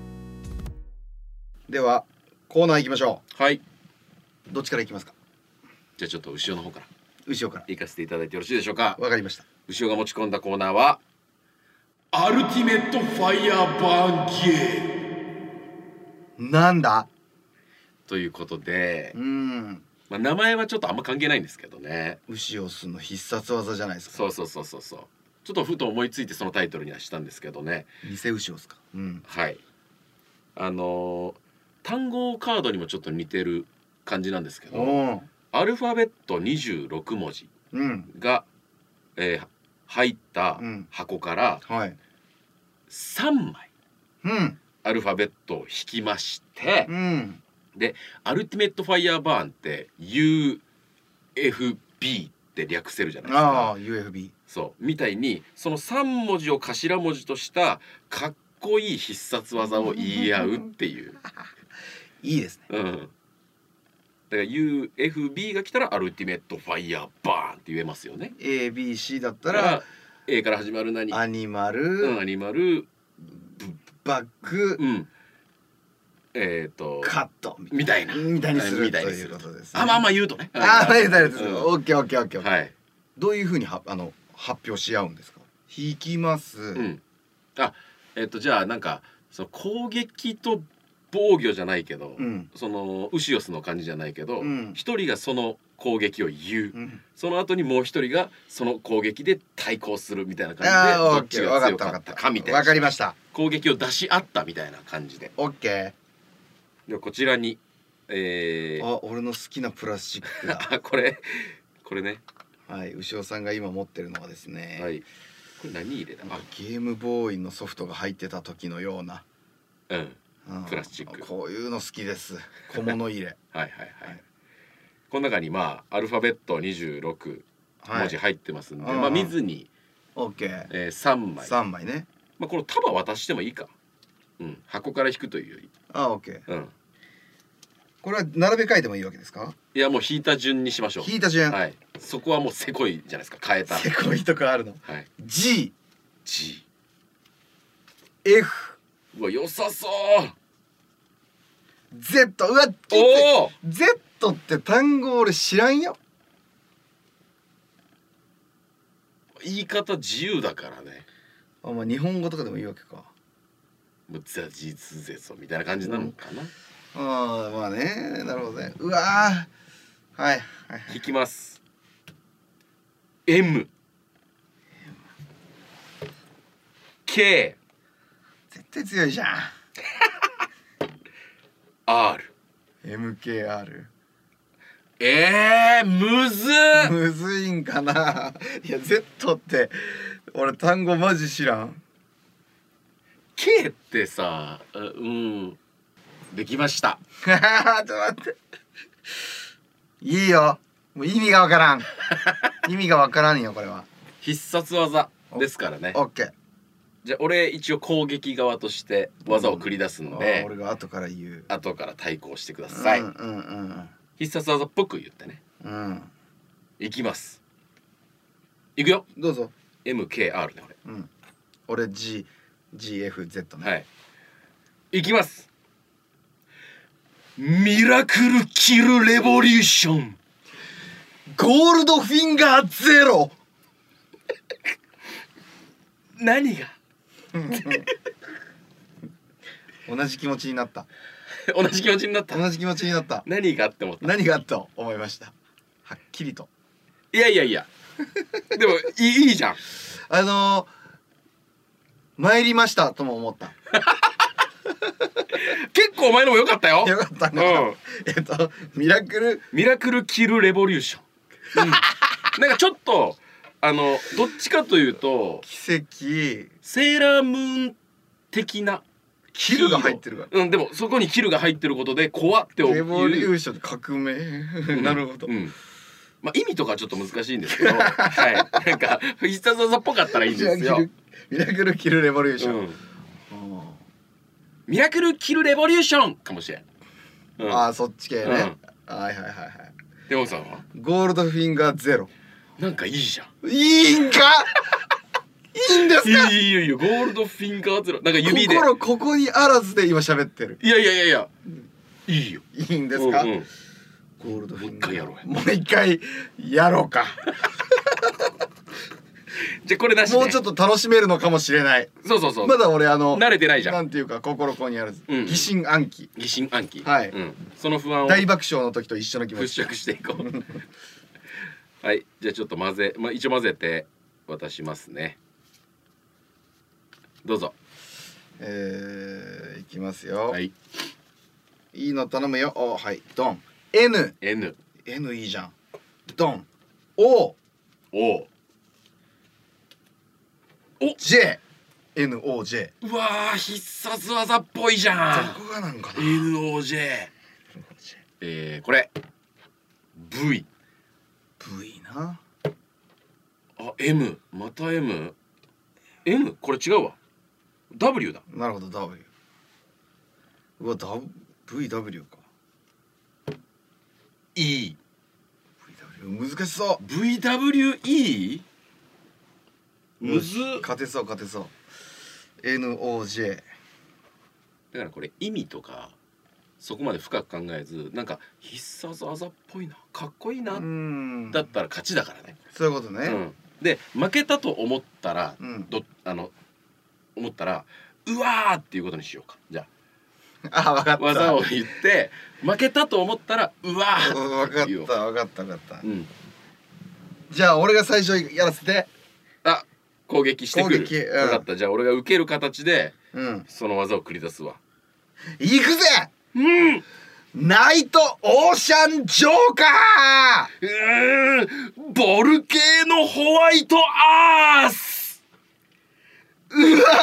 ではコーナー行きましょう。はい。 どっちから行きますか。 じゃあちょっと後ろの方から後ろから行かせていただいてよろしいでしょうか。 わかりました。 後ろが持ち込んだコーナーはアルティメットファイヤーバーンゲームなんだということで、 うん、 まあ、名前はちょっとあんま関係ないんですけどね。 牛尾すの必殺技じゃないですか。 そうそうそうそうそう。ちょっとふと思いついてそのタイトルにはしたんですけどね。 偽牛尾ですか。うん、 はい。あのー、単語カードにもちょっと似てる感じなんですけど、アルファベットにじゅうろくもじが、うん、えー、入った箱からさんまい、 うん、 アルファベットを引きまして、 うん、 でアルティメットファイヤーバーンって ユーエフビー って略せるじゃないですか。 ああ ユーエフビーそうみたいにそのさんもじを頭文字としたかっこいい必殺技を言い合うっていういいですね。 うん。だから ユーエフビー が来たらアルティメットファイヤーバーンって言えますよね。 エービーシー だったら A から始まる何アニマル、 うん、アニマルバック、 うん、えっ、ー、とカットみたいなみたいにするということですね。 あ、まあまあ言うとね。 ああ、大丈夫です。オッケーオッケーオッケー。 はい。 どういうふうにはあの発表し合うんですか。引きます。 うん。あ、えっ、ー、とじゃあなんかその攻撃と防御じゃないけど、うん、そのウシオスの感じじゃないけど、一、うん、人がその攻撃を言う、うん、その後にもう一人がその攻撃で対抗するみたいな感じで、どっちが強かったかみたいな、 分かりました、 攻撃を出し合ったみたいな感じで。 オッケー。 ではこちらに、えー、あ、俺の好きなプラスチックだこれこれね、 はい、牛尾さんが今持ってるのはですね、 はい、これ何入れたの？ ゲームボーイのソフトが入ってた時のような、 うん、うん、プラスチック。 こういうの好きです。小物入れはいはいはい、はい、この中にまあアルファベットにじゅうろく文字入ってますんで、はい、まあ見ずに OK、 えー、さんまいさんまいね。 まあこの束渡してもいいか、うん、箱から引くというより。 あ、 OK、うん、これは並べ替えてもいいわけですか？ いやもう引いた順にしましょう。 引いた順、 はい、そこはもうせこいじゃないですか、変えたせこいとかあるの、 はい、 G G F、 うわ良さそう。 Z、 うわっ、お Z って単語俺知らんよ。 言い方自由だからね。 あ、まあ日本語とかでもいいわけか。 もうザジズゼソみたいな感じなのかな、 うん、ああまあね、なるほどね。うわー、はいはい、 引きます。 M K、 絶対強いじゃん R、 エムケーアール。 えー、むずっむずいんかな。いや Z って俺単語マジ知らん。 K ってさ、うん、できました。 ちょっと待って、いいよ、もう意味がわからん意味がわからんよこれは。 必殺技ですからね。 オッケー。 じゃあ俺一応攻撃側として技を繰り出すので、 うん、俺が後から言う、 後から対抗してください。うんうんうん、必殺技っぽく言ってね。うん。いきます。いくよ。 どうぞ。 エムケーアール ね俺。 うん。俺 Gジーエフゼット ね。 はい。いきます。ミラクルキルレボリューション。 ゴールドフィンガーゼロ。 何が同じ気持ちになった。 同じ気持ちになった。 同じ気持ちになった。 何があって思った。 何があと思いました。はっきりと。 いやいやいや。でもいい、いいじゃん。 あのー、参りましたとも思った。 結構お前のも良かったよ。 良かったね。うん、えっとミラクルミラクルキルレボリューション。うん、なんかちょっとあのどっちかというと奇跡セーラームーン的な。 キルが入ってるから。 うん、でもそこにキルが入ってることで怖って思う。 レボリューション革命。なるほど。うん、 まあ意味とかちょっと難しいんですけど、はい。なんか必殺技っぽかったらいいんですよ。 ミラクルキルレボリューション。うん、 ミラクルキルレボリューションかもしれん。 うん、ああそっち系ね。うん、はいはいはいはい。 レオさんは？ ゴールドフィンガーゼロ。 なんかいいじゃん。 いいんか？いいんですか？ いいよいいよ、ゴールドフィンガーゼロ。なんか指で心ここにあらずで今喋ってる。 いやいやいやいや、いいよ。 いいんですか？うん、うん、ゴールドフィンガー。もう一回やろうや。もう一回やろうか。 じゃあこれなしね。 もうちょっと楽しめるのかもしれない。 そうそうそう。 まだ俺あの慣れてないじゃん。 なんていうか心ここにある、うん、疑心暗鬼。 疑心暗鬼。 はい、 うん。その不安を大爆笑の時と一緒の気持ち払拭していこう。はい、じゃあちょっと混ぜ、まあ一応混ぜて渡しますね。どうぞ。 えー、いきますよ。 はい。 いいの頼むよ。お、はい。ドン。N。 N。 N いいじゃん。ドン。O。 O。 お。J。N O J。 うわー、必殺技っぽいじゃん。 どこがなんかな。 N O J。えー、これ。V。 V な。 あ、M。また M。M。これ違うわ。W だ。 なるほど W。うわ、ブイダブリュー か。 E。 ブイダブリュー 難しそう。 ブイダブリューイー？ むずっ。 勝てそう勝てそう。エヌオージェー。 だからこれ意味とかそこまで深く考えず、なんか必殺技っぽいな、かっこいいなだったら勝ちだからね。 そういうことね。 うん、で負けたと思ったら、うん、どあの思ったらうわーっていうことにしようか。じゃああ、分かった。 技を言って負けたと思ったらうわー分かった分かった分かった、うん、じゃあ俺が最初やらせて。 あ、攻撃してくる。 攻撃、うん、 分かった。じゃあ俺が受ける形で、うん、その技を繰り出すわ。 いくぜ。 うん。 ナイトオーシャンジョーカー。うーん、ボルケーノホワイトアース。うわ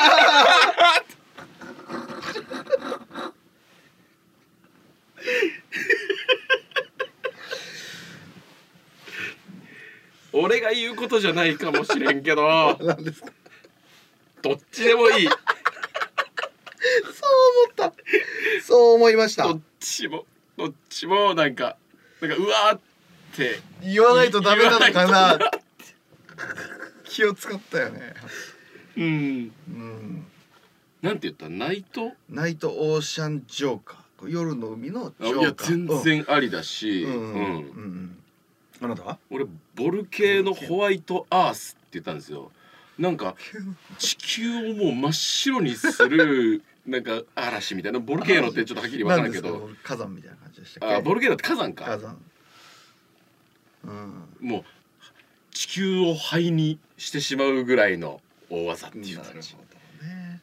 俺が言うことじゃないかもしれんけど。 何ですか。 どっちでもいい。そう思った。そう思いました。 どっちもどっちもなんかなんかうわーって言わないとダメなのかな。気を使ったよね。 うん。うん。なんて言った？ナイト？ ナイトオーシャンジョーカー。夜の海のジョーカー。いや全然ありだし。うん。うん。うん、 あなたは？ 俺ボルケーノホワイトアースって言ったんですよ。なんか地球をもう真っ白にするなんか嵐みたいな。ボルケーノってちょっとはっきり分からんけど火山みたいな感じでしたっけ。 あ、ボルケーノって火山か。 火山、うん、 もう地球を灰にしてしまうぐらいの大技っていう感じ、ね、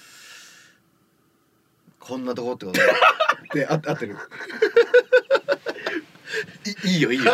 こんなとこってことであ合ってるい, いいよいいよ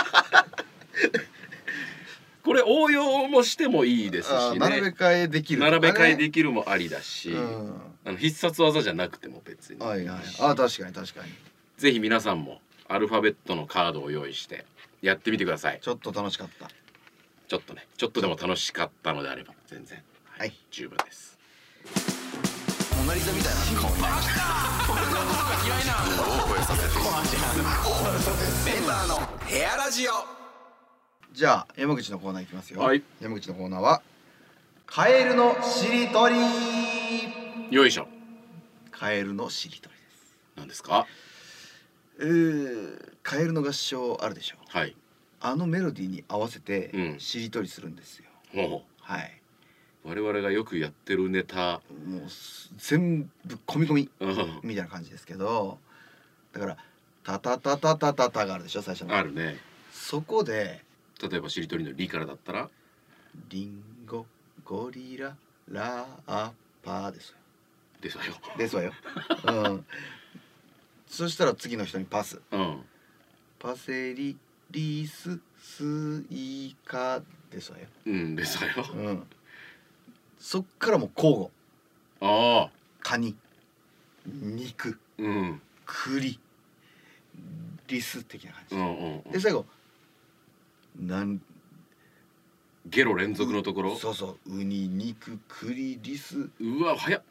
これ応用もしてもいいですしね。 並べ替えできる、 ね、並べ替えできるもありだし、うん、あの必殺技じゃなくても別に。 はいはい。あ、確かに確かに。 ぜひ皆さんもアルファベットのカードを用意してやってみてください。 ちょっと楽しかった。 ちょっとね、ちょっとでも楽しかったのであれば全然、はい、十分です。モナリザみたいな顔になりました。僕のことが嫌いなのを超えさせてメンバーのヘアラジオ。 じゃあ山口のコーナーいきますよ、 はい、 山口のコーナーはカエルのしりとり。 よいしょ。 カエルのしりとりです。 何ですか？ えー、カエルの合唱あるでしょ。 はい。 あのメロディーに合わせてしりとりするんですよ、 うん、 はい。 我々がよくやってるネタもう全部込み込みみたいな感じですけど、だからタタタタタタタがあるでしょ最初の。 あるね。 そこで例えばしりとりのリからだったらリンゴゴリララーパーですよ。 ですわよ。 ですわよ。うん。そしたら次の人にパス。 うん。 パセリリススイカですわよ。 うんですわよ。 うん。そっからもう交互。 ああ。 カニ、肉、 うん、 栗、リス的な感じ。 うんうんうん、 で最後なんゲロ連続のところ。 そうそう。ウニ、肉、栗、リス。 うわ早っ。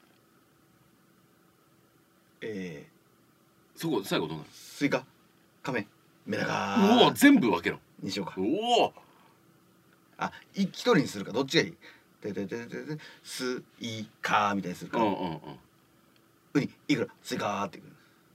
えー、そこ最後どうなる？ スイカ、カメ、メダカ。 うわ全部分けろにしようか。 おお。 あ、一人にするかどっちがいい？でででででスイカみたいにするか。 うんうんうん。 ウニ、いくら、スイカっていく。い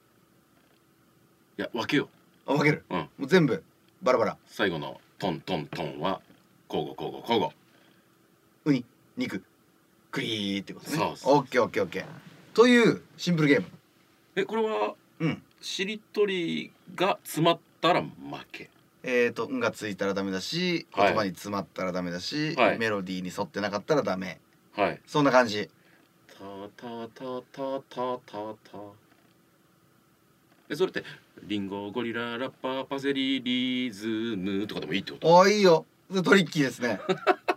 や分けよう。あ分ける。 うん。 もう全部バラバラ。 最後のトントントンは交互交互交互。 ウニ、肉、栗ってことね。 そうそう。 オッケーオッケーオッケー。というシンプルゲーム。 えこれはうんしりとりが詰まったら負け。 えーと「ん」がついたらダメだし、言葉に詰まったらダメだし、はい、メロディーに沿ってなかったらダメ。はい。そんな感じ。 タタタタタタタ。えそれってリンゴゴリララッパーパセリリズムとかでもいいってこと？ ああいいよ。それトリッキーですね。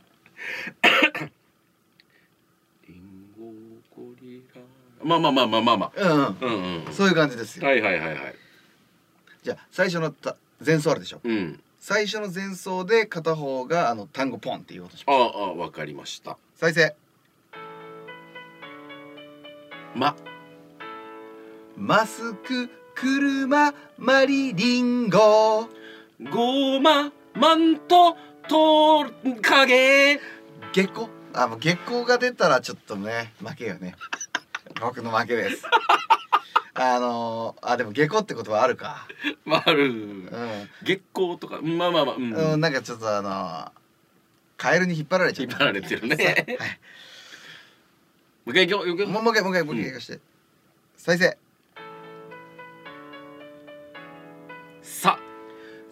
リンゴゴリラまあまあまあまあまあまあ。 うんうんうん。そういう感じですよ。 はいはいはいはい。 じゃあ最初のた前奏あるでしょ。 うん。最初の前奏で片方があの単語ポンっていう音します。 ああ、あわかりました。 再生。 ま。 マスク、車、マリリンゴ。 ゴマ、マント、トカゲ。 月光。あ、もう月光が出たらちょっとね負けよね。僕の負けです。あのー、あでも下校って言葉あるか。 まあある、うん、月光とかまあまあまあ、うん、 うん、なんかちょっとあのー、カエルに引っ張られちゃう、 引っ張られてるね。はい、もう一回いこう。 もう一回もう一回もう一回いかして、再生。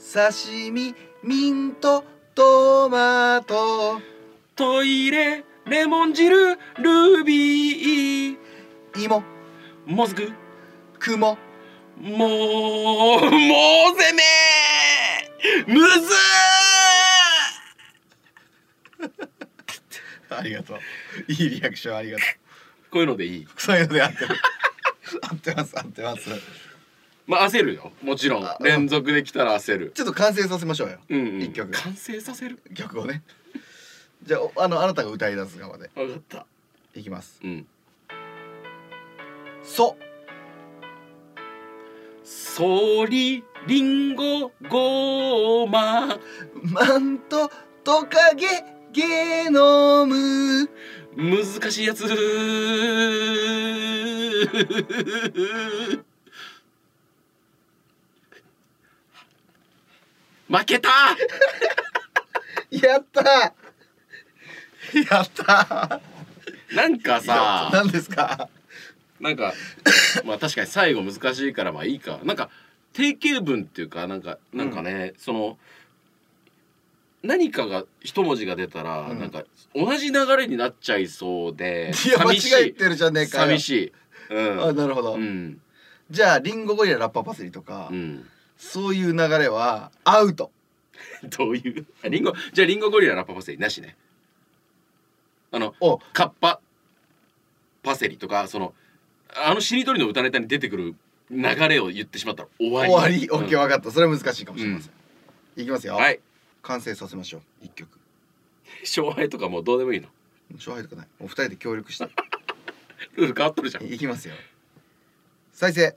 刺身ミントトマトトイレレモン汁ルビー芋もずく雲もうもう攻めむずーありがとう。いいリアクションありがとう。 こういうのでいい。 そういうので合ってる。合ってます合ってます。 まあ焦るよ。もちろん連続できたら焦る。 ちょっと完成させましょうよ。 うんうん、 一曲。 完成させる曲をね。じゃああのあなたが歌い出す側で。 分かった。 いきます。 うん。 そ。 そりりんごごまマントトカゲゲノム難しいやつ負けたやったやったなんかさ何ですかなんかまあ確かに最後難しいからまあいいかなんか定型文っていうかなんかなんかね、うん、その何かが一文字が出たら、うん、なんか同じ流れになっちゃいそうでいや間違えてるじゃねえかよ寂しい、うん、 あなるほど、うん、じゃあリンゴゴリララッパパセリとか、うん、そういう流れはアウトどういうリンゴじゃあリンゴゴリララッパパセリなしねあのカッパパセリとかそのあのしりとりの歌ネタに出てくる流れを言ってしまったら終わり終わりオッケー分かったそれは難しいかもしれません、うん、いきますよはい完成させましょう一曲勝敗とかもうどうでもいいの勝敗とかないもう二人で協力してルール変わっとるじゃんいきますよ再生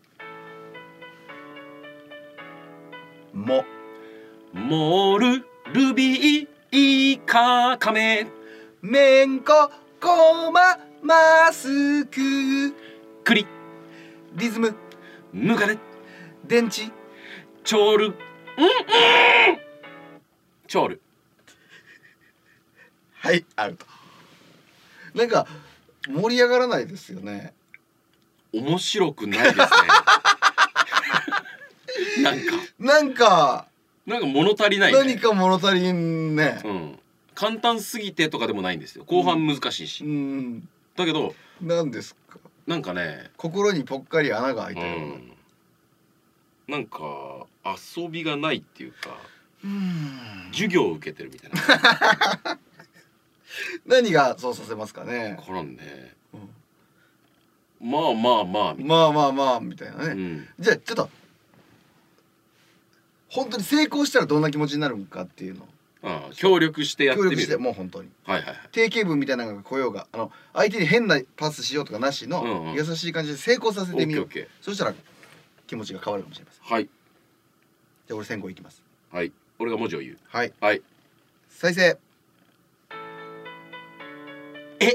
もモールルビーイカカメめんここまマスククリリズムムカデ電池チョールうんうんチョールはいアウトなんか盛り上がらないですよね面白くないですねなんかなんかなんか物足りないね何か物足りんねうん簡単すぎてとかでもないんですよ後半難しいし、うん、だけど何ですかなんかね心にぽっかり穴が開いたような、うん、 なんか遊びがないっていうかうん授業を受けてるみたいな何がそうさせますかねこれね、うん、まあまあまあまあまあまあみたいなね、うん、じゃあちょっと本当に成功したらどんな気持ちになるのかっていうのああ協力してやってみる協力してもう本当に、 はいはいはい、 定型文みたいなのが来ようがあの相手に変なパスしようとかなしの、うんうん、優しい感じで成功させてみよう。そしたら気持ちが変わるかもしれません。 はいじゃあ俺先行いきます。 はい俺が文字を言う。 はいはい再生え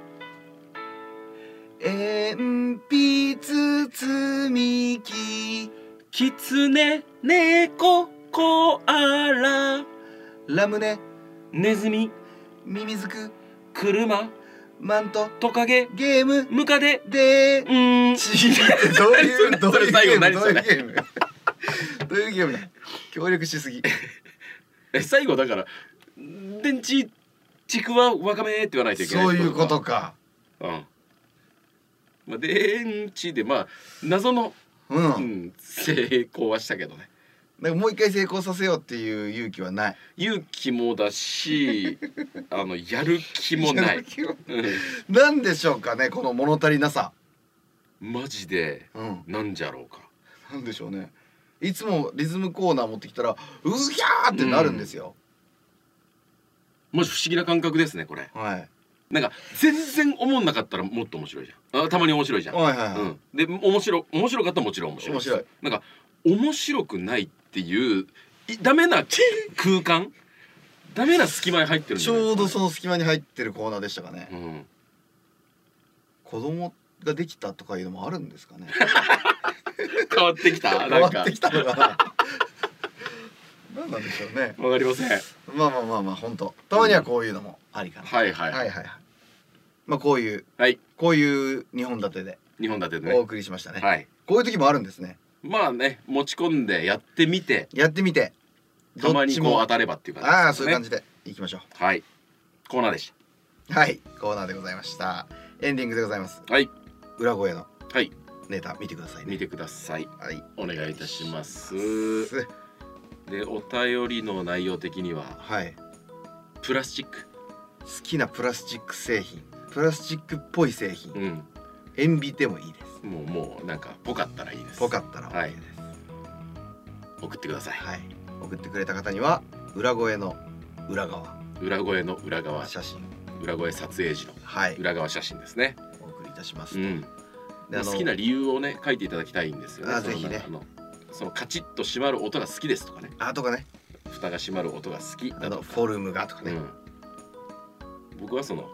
鉛筆積み木キツネ猫コアララムネネズミミミズク車マントトカゲゲームムカデでうんちどういうどういうゲーム何それどういうゲームどういうゲームだ協力しすぎえ最後だから電池ちくわわかめって言わないといけないそういうことかうんまあ電池でまあ謎のうん、うん、成功はしたけどねなんかもう一回成功させようっていう勇気はない勇気もだしあのやる気もない、 うん、なんでしょうかねこの物足りなさマジで、うん、なんじゃろうかなんでしょうねいつもリズムコーナー持ってきたらうひゃーってなるんですよ、 うん、もし不思議な感覚ですねこれはいなんか全然思んなかったらもっと面白いじゃんあたまに面白いじゃん、はいはいはいうん、で面白面白かったらもちろん面白い面白いなんか面白くないっていうダメな空間ダメな隙間に入ってるんちょうどその隙間に入ってるコーナーでしたかね、うん、子供ができたとかいうのもあるんですかね変わってきた変わってきたのかな何なんでしょうねわかりませんまあまあまあまあ本当たまにはこういうのもありかな、 うん、はいはいはいはいまあこういう、はい、こういうにほん立てでにほん立てで、ね、 お送りしましたね、はい、こういう時もあるんですねまあね持ち込んでやってみてやってみてたまにこう当たればっていう感じですね。 ああ、そういう感じでいきましょう。はい、コーナーでした。はい、コーナーでございました。エンディングでございます。 はい、 裏声のはいネタ見てくださいね。 見てください。 はい、 お願いいたします。で、お便りの内容的には、 はい、 プラスチック、 好きなプラスチック製品、プラスチックっぽい製品、うん、塩ビでもいいです。 もうもうなんかぽかったらいいです。 ぽかったら OK です、はい、 送ってください。 はい、送ってくれた方には裏声の裏側、 裏声の裏側写真、 裏声撮影時の裏側写真ですね、はい、 お送りいたしますと、うん、 で好きな理由をね書いていただきたいんですよね。 あ、ぜひね。 あのそのカチッと閉まる音が好きですとかね。 あとかね。 蓋が閉まる音が好きだとか。 あのフォルムがとかね。うん、 僕はその、はい、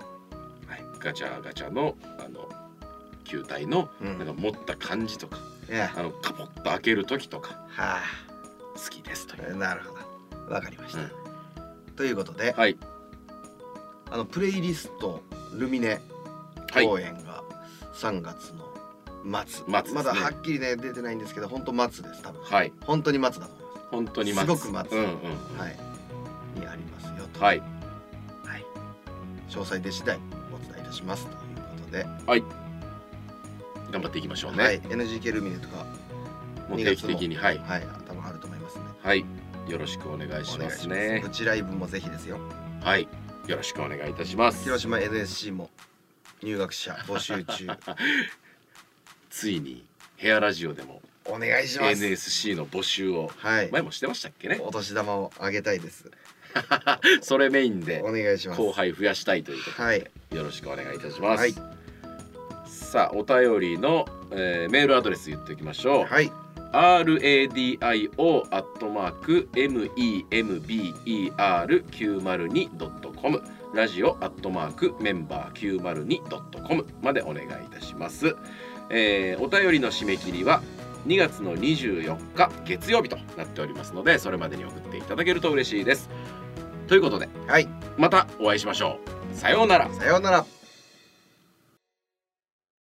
ガチャガチャのあの球体の、うん、なんか持った感じとか、あのカポッと開ける時とか、はあ、好きですという。 なるほど。わかりました。うん、ということで、 はい、 あのプレイリストルミネ公演がさんがつの末、 末ですね、 まだはっきりね出てないんですけど、本当末です多分。 はい。 本当に末だと思います。 本当に末。 すごく末、うんうん、はいにありますよと。はい。はい。詳細出次第お伝えいたしますということで。 はい。頑張っていきましょうね。はい。 エヌジーケー ルミネとかもう定期的に、はいはい、多分あると思いますね。 はい。よろしくお願いしますね。 プチライブもぜひですよ。 はい。よろしくお願いいたします。 広島 エヌエスシー も入学者募集中。 ついにヘアラジオでもお願いします。 エヌエスシー の募集を、はい、前もしてましたっけね。 お年玉をあげたいです。 それメインでお願いします。 後輩増やしたいということで、はい、よろしくお願いいたします。はい、さあお便りの、えー、メールアドレス言っておきましょう。 はい、 アールエーディーアイオー アットマーク メンバー きゅうまるに ドットコム、ラジオアットマークメンバー きゅうまるに ドットコム までお願いいたします。えー、お便りの締め切りはにがつのにじゅうよっか月曜日となっておりますので、それまでに送っていただけると嬉しいです。ということで、 はい、 またお会いしましょう。さようなら。 さようなら。